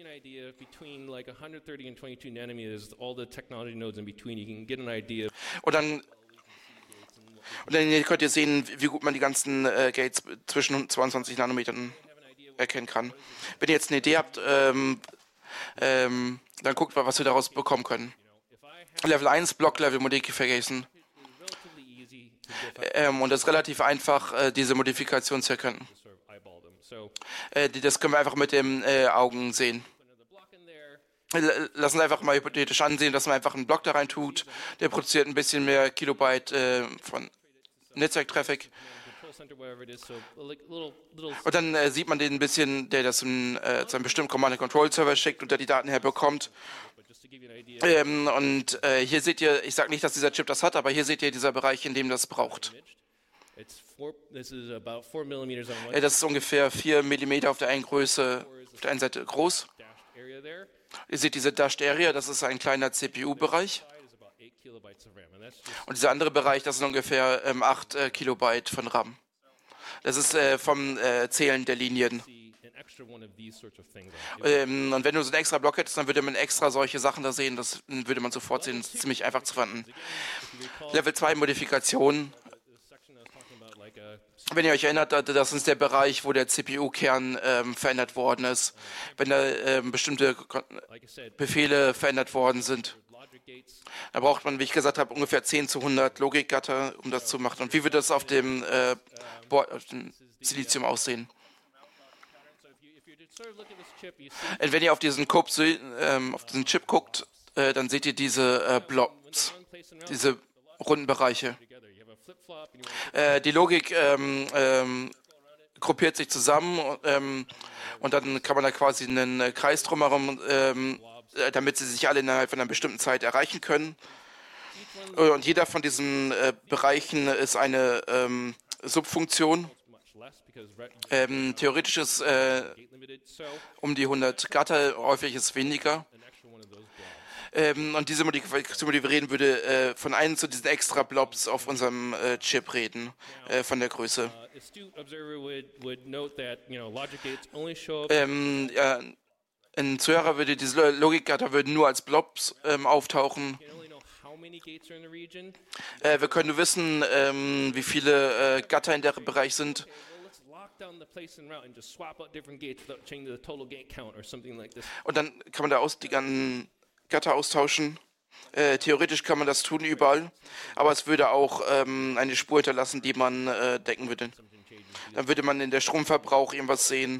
Speaker 2: und dann könnt ihr sehen, wie gut man die ganzen Gates zwischen 22 Nanometern erkennen kann. Wenn ihr jetzt eine Idee habt, dann guckt mal, was wir daraus bekommen können. Level 1, Block-Level Modification. Und es ist relativ einfach, diese Modifikation zu erkennen. Das können wir einfach mit den Augen sehen. Lass uns einfach mal hypothetisch ansehen, dass man einfach einen Block da rein tut. Der produziert ein bisschen mehr Kilobyte von Netzwerktraffic. Und dann sieht man den ein bisschen, der das zu einem bestimmten Command-and-Control-Server schickt und der die Daten herbekommt. Hier seht ihr, ich sage nicht, dass dieser Chip das hat, aber hier seht ihr dieser Bereich, in dem das braucht. Das ist ungefähr 4 mm auf der einen Seite groß. Ihr seht diese Dashed Area, das ist ein kleiner CPU-Bereich. Und dieser andere Bereich, das sind ungefähr 8 Kilobyte von RAM. Das ist vom Zählen der Linien. Und wenn du so einen extra Block hättest, dann würde man extra solche Sachen da sehen. Das würde man sofort sehen. Das ist ziemlich einfach zu finden. Level 2 Modifikation. Wenn ihr euch erinnert, das ist der Bereich, wo der CPU-Kern verändert worden ist. Wenn da bestimmte Befehle verändert worden sind. Da braucht man, wie ich gesagt habe, ungefähr 10 zu 100 Logikgatter, um das zu machen. Und wie wird das auf dem Silizium aussehen? Und wenn ihr auf diesen Chip guckt, dann seht ihr diese Blobs, diese runden Bereiche. Die Logik gruppiert sich zusammen und dann kann man da quasi einen Kreis drumherum, damit sie sich alle innerhalb von einer bestimmten Zeit erreichen können. Und jeder von diesen Bereichen ist eine Subfunktion. Theoretisch ist um die 100 Gatter, häufig ist weniger. Und diese Modifikation, die wir reden, würde von einem zu diesen extra Blobs auf unserem Chip reden, von der Größe. Ein Zuhörer würde diese Logikgatter würden nur als Blobs auftauchen. Wir können nur wissen, wie viele Gatter in der Bereich sind. Und dann kann man da die ganzen Gatter austauschen. Theoretisch kann man das tun überall, aber es würde auch eine Spur hinterlassen, die man decken würde. Dann würde man in der Stromverbrauch irgendwas sehen,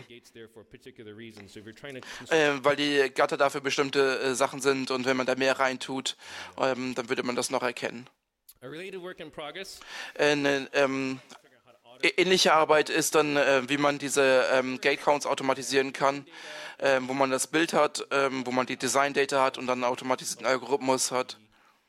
Speaker 2: weil die Gatter dafür bestimmte Sachen sind und wenn man da mehr reintut, dann würde man das noch erkennen. Ähnliche Arbeit ist dann, wie man diese Gate-Counts automatisieren kann, wo man das Bild hat, wo man die Design-Data hat und dann einen automatisierten Algorithmus hat,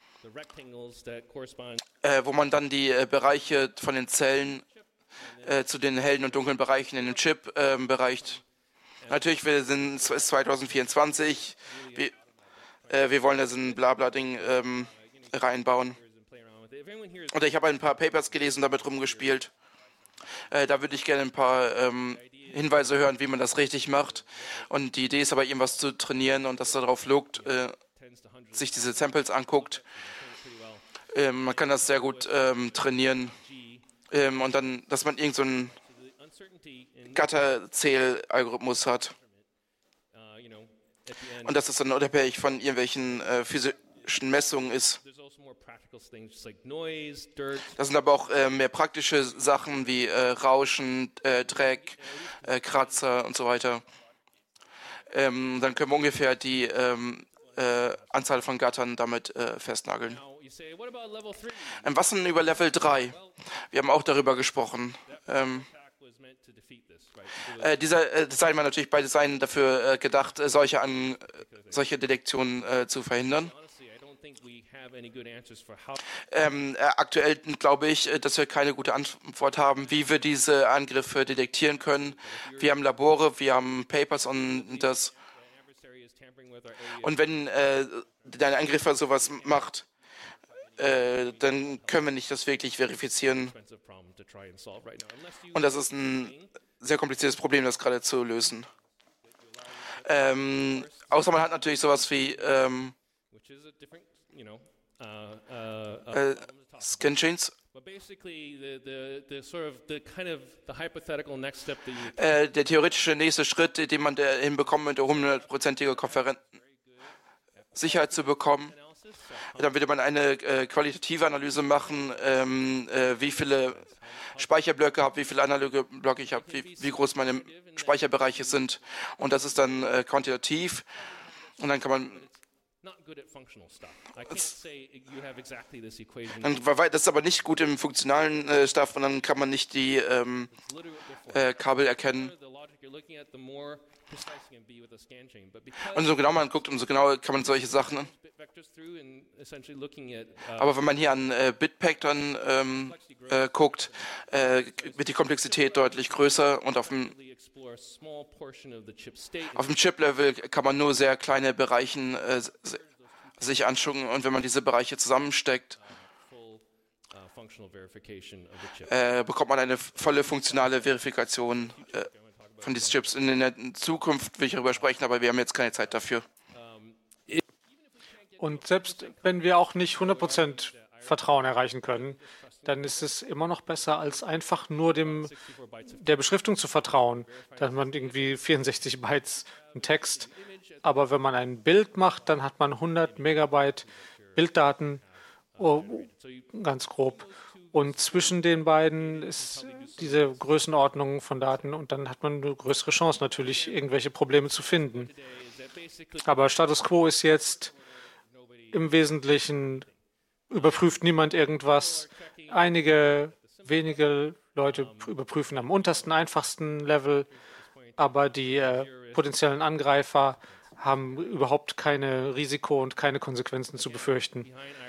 Speaker 2: wo man dann die Bereiche von den Zellen zu den hellen und dunklen Bereichen in dem Chip bereicht. Natürlich, es ist 2024, wir wollen da so ein Blabla-Ding reinbauen. Und ich habe ein paar Papers gelesen, damit rumgespielt. Da würde ich gerne ein paar Hinweise hören, wie man das richtig macht. Und die Idee ist aber, irgendwas zu trainieren und dass darauf lugt, sich diese Samples anguckt. Man kann das sehr gut trainieren. Und dann, dass man irgend so einen Gatter-Zähl-Algorithmus hat. und dass es dann unabhängig von irgendwelchen physischen Messungen ist. Das sind aber auch mehr praktische Sachen wie Rauschen, Dreck, Kratzer und so weiter. Dann können wir ungefähr die Anzahl von Gattern damit festnageln. Was denn über Level 3? Wir haben auch darüber gesprochen. Dieser Design war natürlich bei Design dafür gedacht, solche Detektionen zu verhindern. Aktuell glaube ich, dass wir keine gute Antwort haben, wie wir diese Angriffe detektieren können. Wir haben Labore, wir haben Papers und das. Und wenn dein Angreifer sowas macht, dann können wir nicht das wirklich verifizieren. Und das ist ein sehr kompliziertes Problem, das gerade zu lösen. Außer man hat natürlich sowas wie Scan-Chains. Der theoretische nächste Schritt, den man hinbekommt, mit der 100%ige Sicherheit zu bekommen, dann würde man eine qualitative Analyse machen, wie viele Speicherblöcke habe, wie viele analoge Blöcke ich habe, wie groß meine Speicherbereiche sind. Und das ist dann quantitativ. Und dann kann man das ist aber nicht gut im funktionalen Stuff und dann kann man nicht die Kabel erkennen. Und so genau man guckt, umso genauer kann man solche Sachen. Aber wenn man hier an Bitpack dann guckt, wird die Komplexität deutlich größer und auf dem Chip-Level kann man nur sehr kleine Bereiche sich anschauen und wenn man diese Bereiche zusammensteckt, bekommt man eine volle funktionale Verifikation von diesen Chips. In der Zukunft will ich darüber sprechen, aber wir haben jetzt keine Zeit dafür.
Speaker 1: Und selbst wenn wir auch nicht 100% Vertrauen erreichen können, dann ist es immer noch besser, als einfach nur der Beschriftung zu vertrauen. Da hat man irgendwie 64 Bytes einen Text. Aber wenn man ein Bild macht, dann hat man 100 Megabyte Bilddaten, ganz grob. Und zwischen den beiden ist diese Größenordnung von Daten und dann hat man eine größere Chance, natürlich irgendwelche Probleme zu finden. Aber Status Quo ist jetzt im Wesentlichen, überprüft niemand irgendwas. Einige wenige Leute überprüfen am untersten, einfachsten Level, aber die potenziellen Angreifer haben überhaupt keine Risiko und keine Konsequenzen zu befürchten.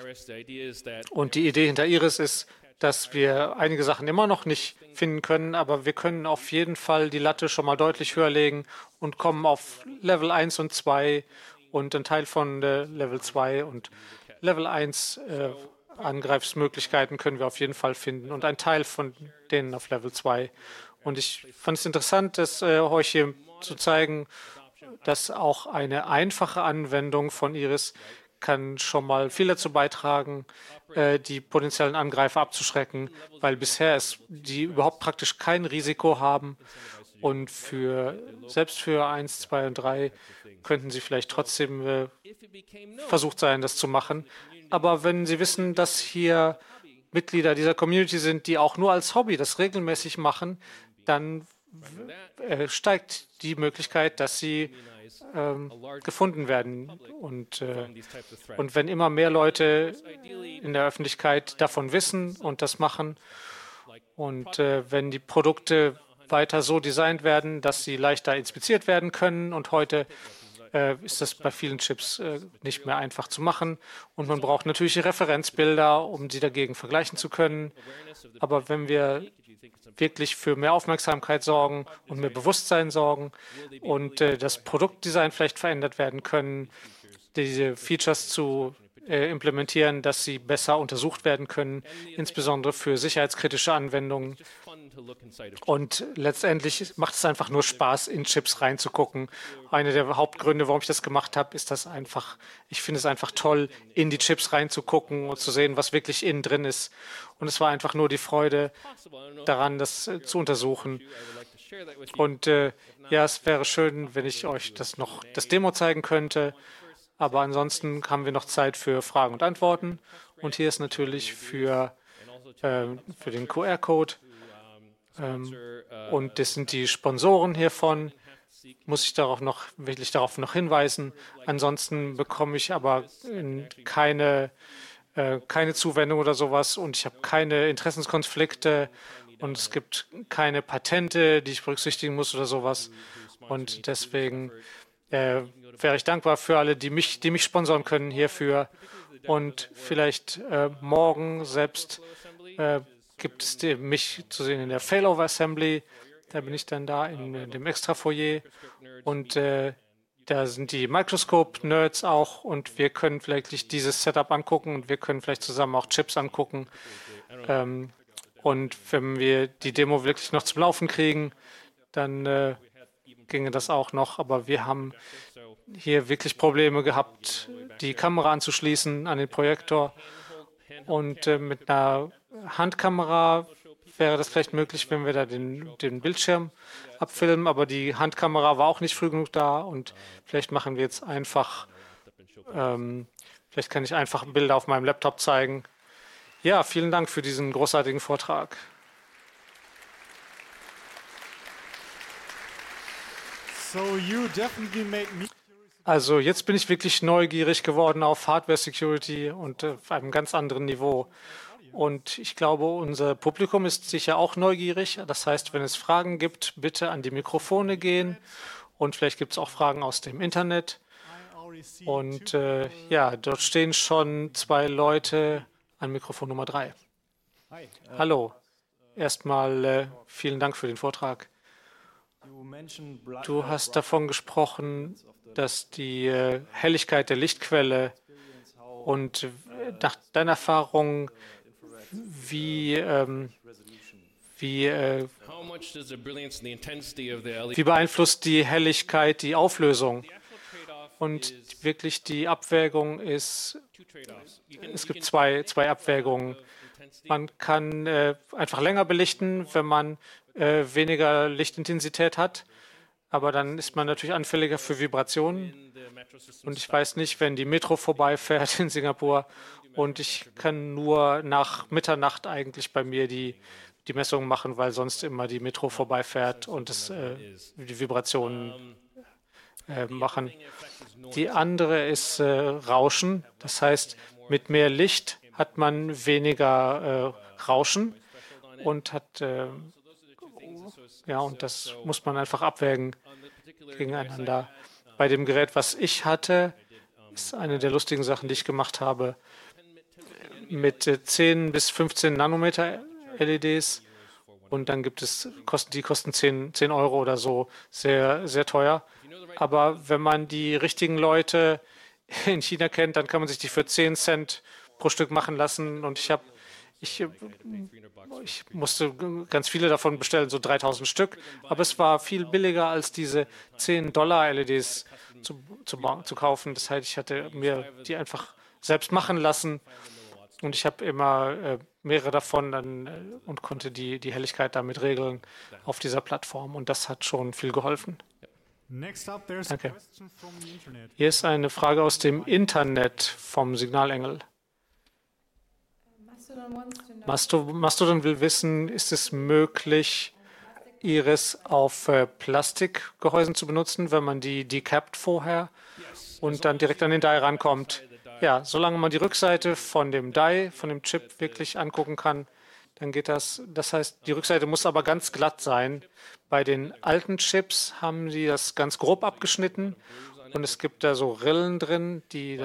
Speaker 1: Und die Idee hinter Iris ist, dass wir einige Sachen immer noch nicht finden können, aber wir können auf jeden Fall die Latte schon mal deutlich höher legen und kommen auf Level 1 und 2 und ein Teil von Level 2 und Level 1 Angreifsmöglichkeiten können wir auf jeden Fall finden und ein Teil von denen auf Level 2. Und ich fand es interessant, das euch hier zu zeigen, dass auch eine einfache Anwendung von Iris kann schon mal viel dazu beitragen, die potenziellen Angreifer abzuschrecken, weil bisher die überhaupt praktisch kein Risiko haben und selbst für 1, 2 und 3 könnten sie vielleicht trotzdem versucht sein, das zu machen. Aber wenn Sie wissen, dass hier Mitglieder dieser Community sind, die auch nur als Hobby das regelmäßig machen, dann steigt die Möglichkeit, dass sie gefunden werden. Und wenn immer mehr Leute in der Öffentlichkeit davon wissen und das machen und wenn die Produkte weiter so designt werden, dass sie leichter inspiziert werden können und heute ist das bei vielen Chips nicht mehr einfach zu machen. Und man braucht natürlich Referenzbilder, um sie dagegen vergleichen zu können. Aber wenn wir wirklich für mehr Aufmerksamkeit sorgen und mehr Bewusstsein sorgen und das Produktdesign vielleicht verändert werden können, diese Features zu implementieren, dass sie besser untersucht werden können, insbesondere für sicherheitskritische Anwendungen. Und letztendlich macht es einfach nur Spaß, in Chips reinzugucken. Einer der Hauptgründe, warum ich das gemacht habe, ist ich finde es einfach toll, in die Chips reinzugucken und zu sehen, was wirklich innen drin ist. Und es war einfach nur die Freude daran, das zu untersuchen. Und ja, es wäre schön, wenn ich euch das Demo zeigen könnte. Aber ansonsten haben wir noch Zeit für Fragen und Antworten. Und hier ist natürlich für den QR-Code. Und das sind die Sponsoren hiervon. Muss ich wirklich darauf noch hinweisen. Ansonsten bekomme ich aber keine Zuwendung oder sowas und ich habe keine Interessenskonflikte und es gibt keine Patente, die ich berücksichtigen muss oder sowas. Und deswegen wäre ich dankbar für alle, die mich sponsern können hierfür. Und vielleicht morgen selbst gibt es mich zu sehen in der Failover Assembly. Da bin ich dann da in dem Extra-Foyer. Und da sind die Microscope-Nerds auch. Und wir können vielleicht dieses Setup angucken. Und wir können vielleicht zusammen auch Chips angucken. Und wenn wir die Demo wirklich noch zum Laufen kriegen, dann ginge das auch noch. Aber wir haben hier wirklich Probleme gehabt, die Kamera anzuschließen an den Projektor. Und mit einer Handkamera wäre das vielleicht möglich, wenn wir da den Bildschirm abfilmen. Aber die Handkamera war auch nicht früh genug da. Und vielleicht machen wir jetzt einfach, vielleicht kann ich einfach Bilder auf meinem Laptop zeigen. Ja, vielen Dank für diesen großartigen Vortrag. Also jetzt bin ich wirklich neugierig geworden auf Hardware Security und auf einem ganz anderen Niveau. Und ich glaube, unser Publikum ist sicher auch neugierig. Das heißt, wenn es Fragen gibt, bitte an die Mikrofone gehen. Und vielleicht gibt es auch Fragen aus dem Internet. Und ja, dort stehen schon 2 Leute an Mikrofon Nummer 3. Hallo. Erstmal vielen Dank für den Vortrag. Du hast davon gesprochen, dass die Helligkeit der Lichtquelle und nach deiner Erfahrung, wie beeinflusst die Helligkeit die Auflösung? Und wirklich die Abwägung ist, es gibt zwei Abwägungen. Man kann einfach länger belichten, wenn man weniger Lichtintensität hat. Aber dann ist man natürlich anfälliger für Vibrationen. Und ich weiß nicht, wenn die Metro vorbeifährt in Singapur und ich kann nur nach Mitternacht eigentlich bei mir die Messungen machen, weil sonst immer die Metro vorbeifährt und die Vibrationen machen. Die andere ist Rauschen. Das heißt, mit mehr Licht hat man weniger Rauschen und hat ja, und das muss man einfach abwägen gegeneinander. Bei dem Gerät, was ich hatte, ist eine der lustigen Sachen, die ich gemacht habe, mit 10 bis 15 Nanometer LEDs. Und dann die kosten 10 Euro oder so, sehr, sehr teuer. Aber wenn man die richtigen Leute in China kennt, dann kann man sich die für 10 Cent pro Stück machen lassen. Und ich musste ganz viele davon bestellen, so 3000 Stück. Aber es war viel billiger, als diese 10 Dollar LEDs zu kaufen. Das heißt, ich hatte mir die einfach selbst machen lassen. Und ich habe immer mehrere davon und konnte die Helligkeit damit regeln auf dieser Plattform. Und das hat schon viel geholfen. Danke. Hier ist eine Frage aus dem Internet vom Signalengel. Mastodon will wissen, ist es möglich, Iris auf Plastikgehäusen zu benutzen, wenn man die decapt vorher und dann direkt an den Die rankommt? Ja, solange man die Rückseite von dem Die, von dem Chip wirklich angucken kann, dann geht das. Das heißt, die Rückseite muss aber ganz glatt sein. Bei den alten Chips haben sie das ganz grob abgeschnitten und es gibt da so Rillen drin, die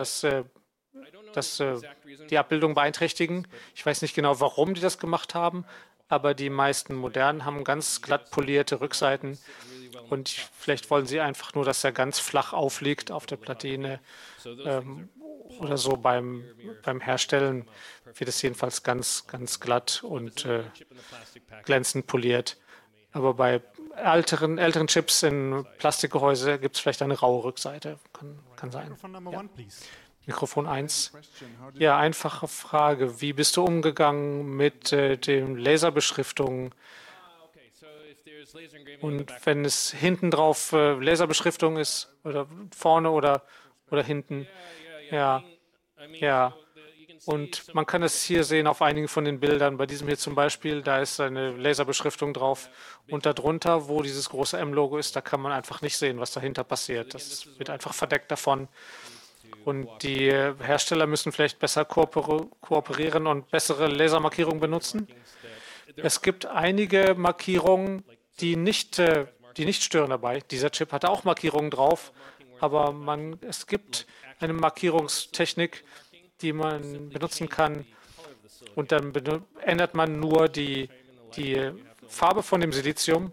Speaker 1: die Abbildung beeinträchtigen. Ich weiß nicht genau, warum die das gemacht haben, aber die meisten modernen haben ganz glatt polierte Rückseiten und vielleicht wollen sie einfach nur, dass er ganz flach aufliegt auf der Platine oder so beim Herstellen wird es jedenfalls ganz, ganz glatt und glänzend poliert. Aber bei älteren Chips in Plastikgehäuse gibt es vielleicht eine raue Rückseite. Kann sein. Ja. Mikrofon 1. Ja, einfache Frage. Wie bist du umgegangen mit den Laserbeschriftungen? Und wenn es hinten drauf Laserbeschriftung ist oder vorne oder hinten, ja, ja. Und man kann es hier sehen auf einigen von den Bildern. Bei diesem hier zum Beispiel, da ist eine Laserbeschriftung drauf. Und darunter, wo dieses große M-Logo ist, da kann man einfach nicht sehen, was dahinter passiert. Das wird einfach verdeckt davon. Und die Hersteller müssen vielleicht besser kooperieren und bessere Lasermarkierungen benutzen. Es gibt einige Markierungen, die nicht stören dabei. Dieser Chip hatte auch Markierungen drauf, aber es gibt eine Markierungstechnik, die man benutzen kann. Und dann ändert man nur die Farbe von dem Silizium.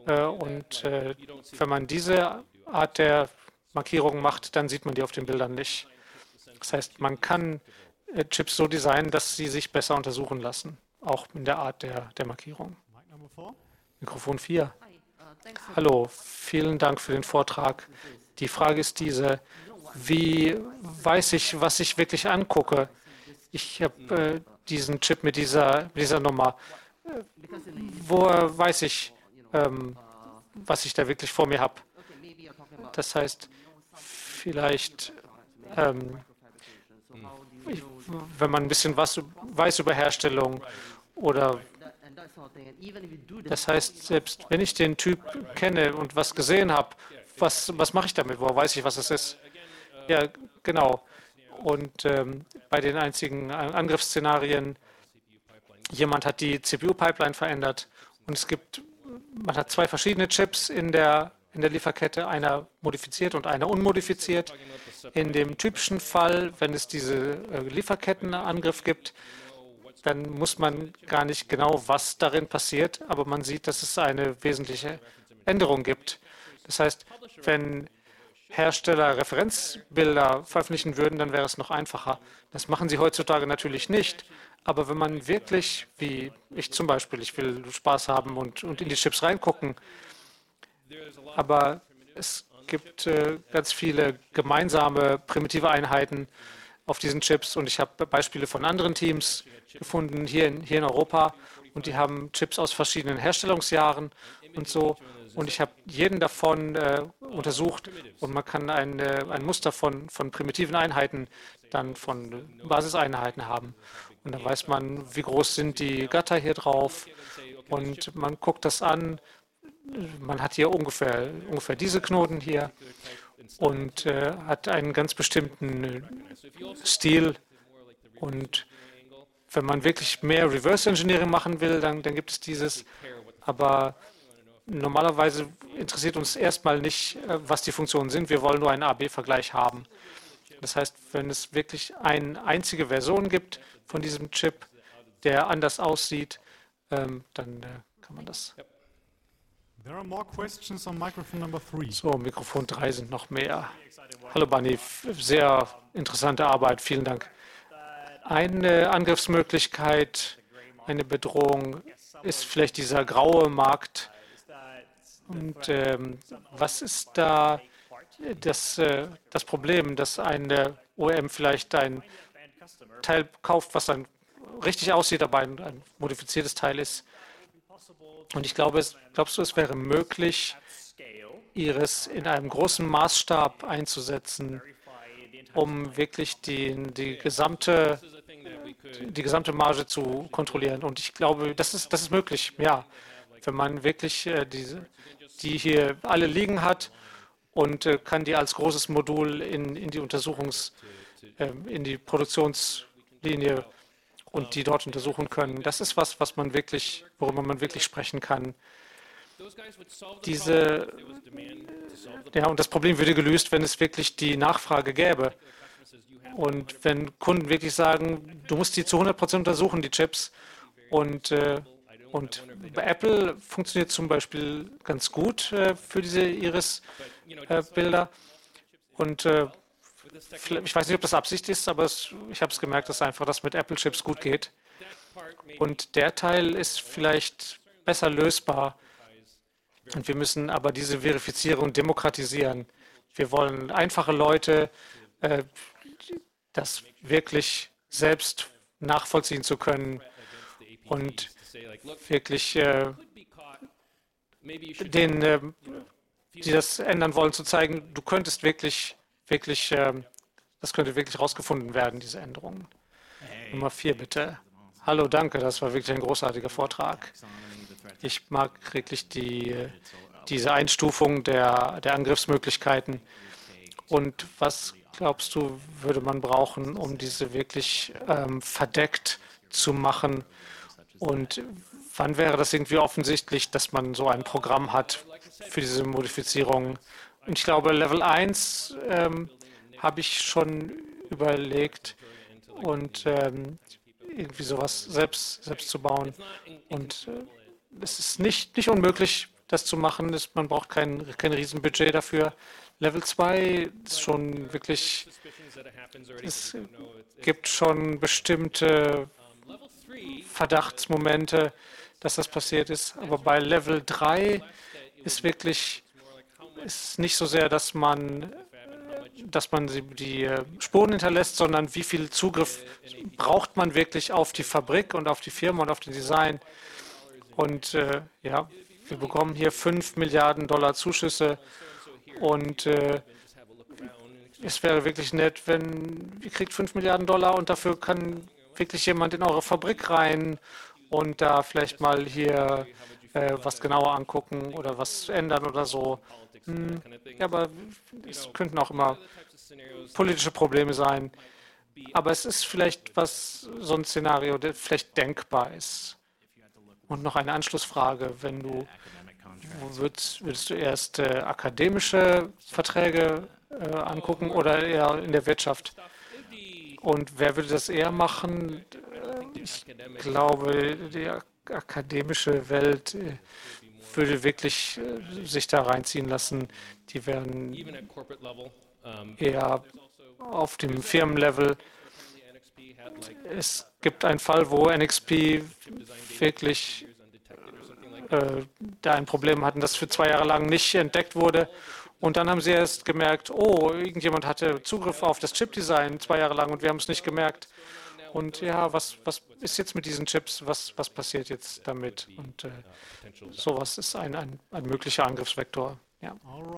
Speaker 1: Wenn man diese Art der Markierung macht, dann sieht man die auf den Bildern nicht. Das heißt, man kann Chips so designen, dass sie sich besser untersuchen lassen, auch in der Art der Markierung. Mikrofon 4. Hallo, vielen Dank für den Vortrag. Die Frage ist diese: Wie weiß ich, was ich wirklich angucke? Ich habe diesen Chip mit dieser Nummer. Woher weiß ich, was ich da wirklich vor mir habe? Das heißt, vielleicht, wenn man ein bisschen was weiß über Herstellung oder das heißt, selbst wenn ich den Typ kenne und was gesehen habe, was mache ich damit? Woher weiß ich, was es ist? Ja, genau. Und bei den einzigen Angriffsszenarien, jemand hat die CPU-Pipeline verändert und man hat zwei verschiedene Chips in der Lieferkette, einer modifiziert und einer unmodifiziert. In dem typischen Fall, wenn es diese Lieferkettenangriff gibt, dann muss man gar nicht genau, was darin passiert, aber man sieht, dass es eine wesentliche Änderung gibt. Das heißt, wenn Hersteller Referenzbilder veröffentlichen würden, dann wäre es noch einfacher. Das machen sie heutzutage natürlich nicht. Aber wenn man wirklich, wie ich zum Beispiel, ich will Spaß haben und in die Chips reingucken, aber es gibt ganz viele gemeinsame primitive Einheiten auf diesen Chips und ich habe Beispiele von anderen Teams gefunden hier in Europa und die haben Chips aus verschiedenen Herstellungsjahren und so. Und ich habe jeden davon untersucht und man kann ein Muster von primitiven Einheiten dann von Basiseinheiten haben. Und dann weiß man, wie groß sind die Gatter hier drauf und man guckt das an. Man hat hier ungefähr diese Knoten hier und hat einen ganz bestimmten Stil. Und wenn man wirklich mehr Reverse Engineering machen will, dann gibt es dieses. Aber normalerweise interessiert uns erstmal nicht, was die Funktionen sind. Wir wollen nur einen A-B-Vergleich haben. Das heißt, wenn es wirklich eine einzige Version gibt von diesem Chip, der anders aussieht, dann kann man das. So, Mikrofon 3 sind noch mehr. Hallo Bunny, sehr interessante Arbeit, vielen Dank. Eine Angriffsmöglichkeit, eine Bedrohung ist vielleicht dieser graue Markt. Und was ist da das Problem, dass eine OEM vielleicht ein Teil kauft, was dann richtig aussieht, aber ein modifiziertes Teil ist? Und glaubst du, es wäre möglich, Iris in einem großen Maßstab einzusetzen, um wirklich die gesamte Marge zu kontrollieren? Und ich glaube, das ist möglich, ja. Wenn man wirklich die hier alle liegen hat und kann die als großes Modul in die Produktionslinie und die dort untersuchen können. Das ist worüber man wirklich sprechen kann. Und das Problem würde gelöst, wenn es wirklich die Nachfrage gäbe. Und wenn Kunden wirklich sagen, du musst die zu 100% untersuchen, die Chips. Und bei Apple funktioniert zum Beispiel ganz gut für diese Iris-Bilder. Und ich weiß nicht, ob das Absicht ist, aber ich habe es gemerkt, dass einfach das mit Apple-Chips gut geht. Und der Teil ist vielleicht besser lösbar. Und wir müssen aber diese Verifizierung demokratisieren. Wir wollen einfache Leute, das wirklich selbst nachvollziehen zu können und wirklich denen, die das ändern wollen, zu zeigen, du könntest wirklich, das könnte wirklich herausgefunden werden, diese Änderungen. Nummer 4, bitte. Hallo, danke, das war wirklich ein großartiger Vortrag. Ich mag wirklich diese Einstufung der Angriffsmöglichkeiten. Und was glaubst du, würde man brauchen, um diese wirklich verdeckt zu machen? Und wann wäre das irgendwie offensichtlich, dass man so ein Programm hat für diese Modifizierung? Und ich glaube, Level 1 habe ich schon überlegt und irgendwie sowas selbst zu bauen. Und es ist nicht unmöglich, das zu machen. Man braucht kein Riesenbudget dafür. Level 2 ist schon wirklich, es gibt schon bestimmte Verdachtsmomente, dass das passiert ist. Aber bei Level 3 ist wirklich, ist nicht so sehr, dass man die Spuren hinterlässt, sondern wie viel Zugriff braucht man wirklich auf die Fabrik und auf die Firma und auf den Design. Und ja, wir bekommen hier 5 Milliarden Dollar Zuschüsse und es wäre wirklich nett, wenn ihr kriegt 5 Milliarden Dollar und dafür kann wirklich jemand in eure Fabrik rein und da vielleicht mal hier was genauer angucken oder was ändern oder so. Ja, aber es könnten auch immer politische Probleme sein. Aber es ist vielleicht so ein Szenario, das vielleicht denkbar ist. Und noch eine Anschlussfrage. Würdest du erst akademische Verträge angucken oder eher in der Wirtschaft? Und wer würde das eher machen? Ich glaube, die akademische Welt würde wirklich sich da reinziehen lassen. Die wären eher auf dem Firmenlevel. Es gibt einen Fall, wo NXP wirklich da ein Problem hatten, das für 2 Jahre lang nicht entdeckt wurde. Und dann haben sie erst gemerkt, oh, irgendjemand hatte Zugriff auf das Chip-Design 2 Jahre lang und wir haben es nicht gemerkt. Und ja, was ist jetzt mit diesen Chips? Was passiert jetzt damit? Und sowas ist ein möglicher Angriffsvektor. Ja.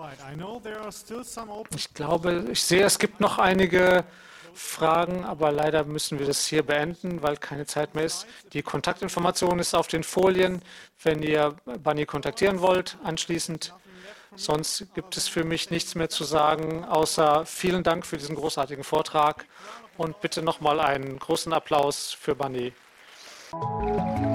Speaker 1: Ich sehe, es gibt noch einige Fragen, aber leider müssen wir das hier beenden, weil keine Zeit mehr ist. Die Kontaktinformation ist auf den Folien, wenn ihr Bunny kontaktieren wollt, anschließend. Sonst gibt es für mich nichts mehr zu sagen, außer vielen Dank für diesen großartigen Vortrag und bitte nochmal einen großen Applaus für Bunny.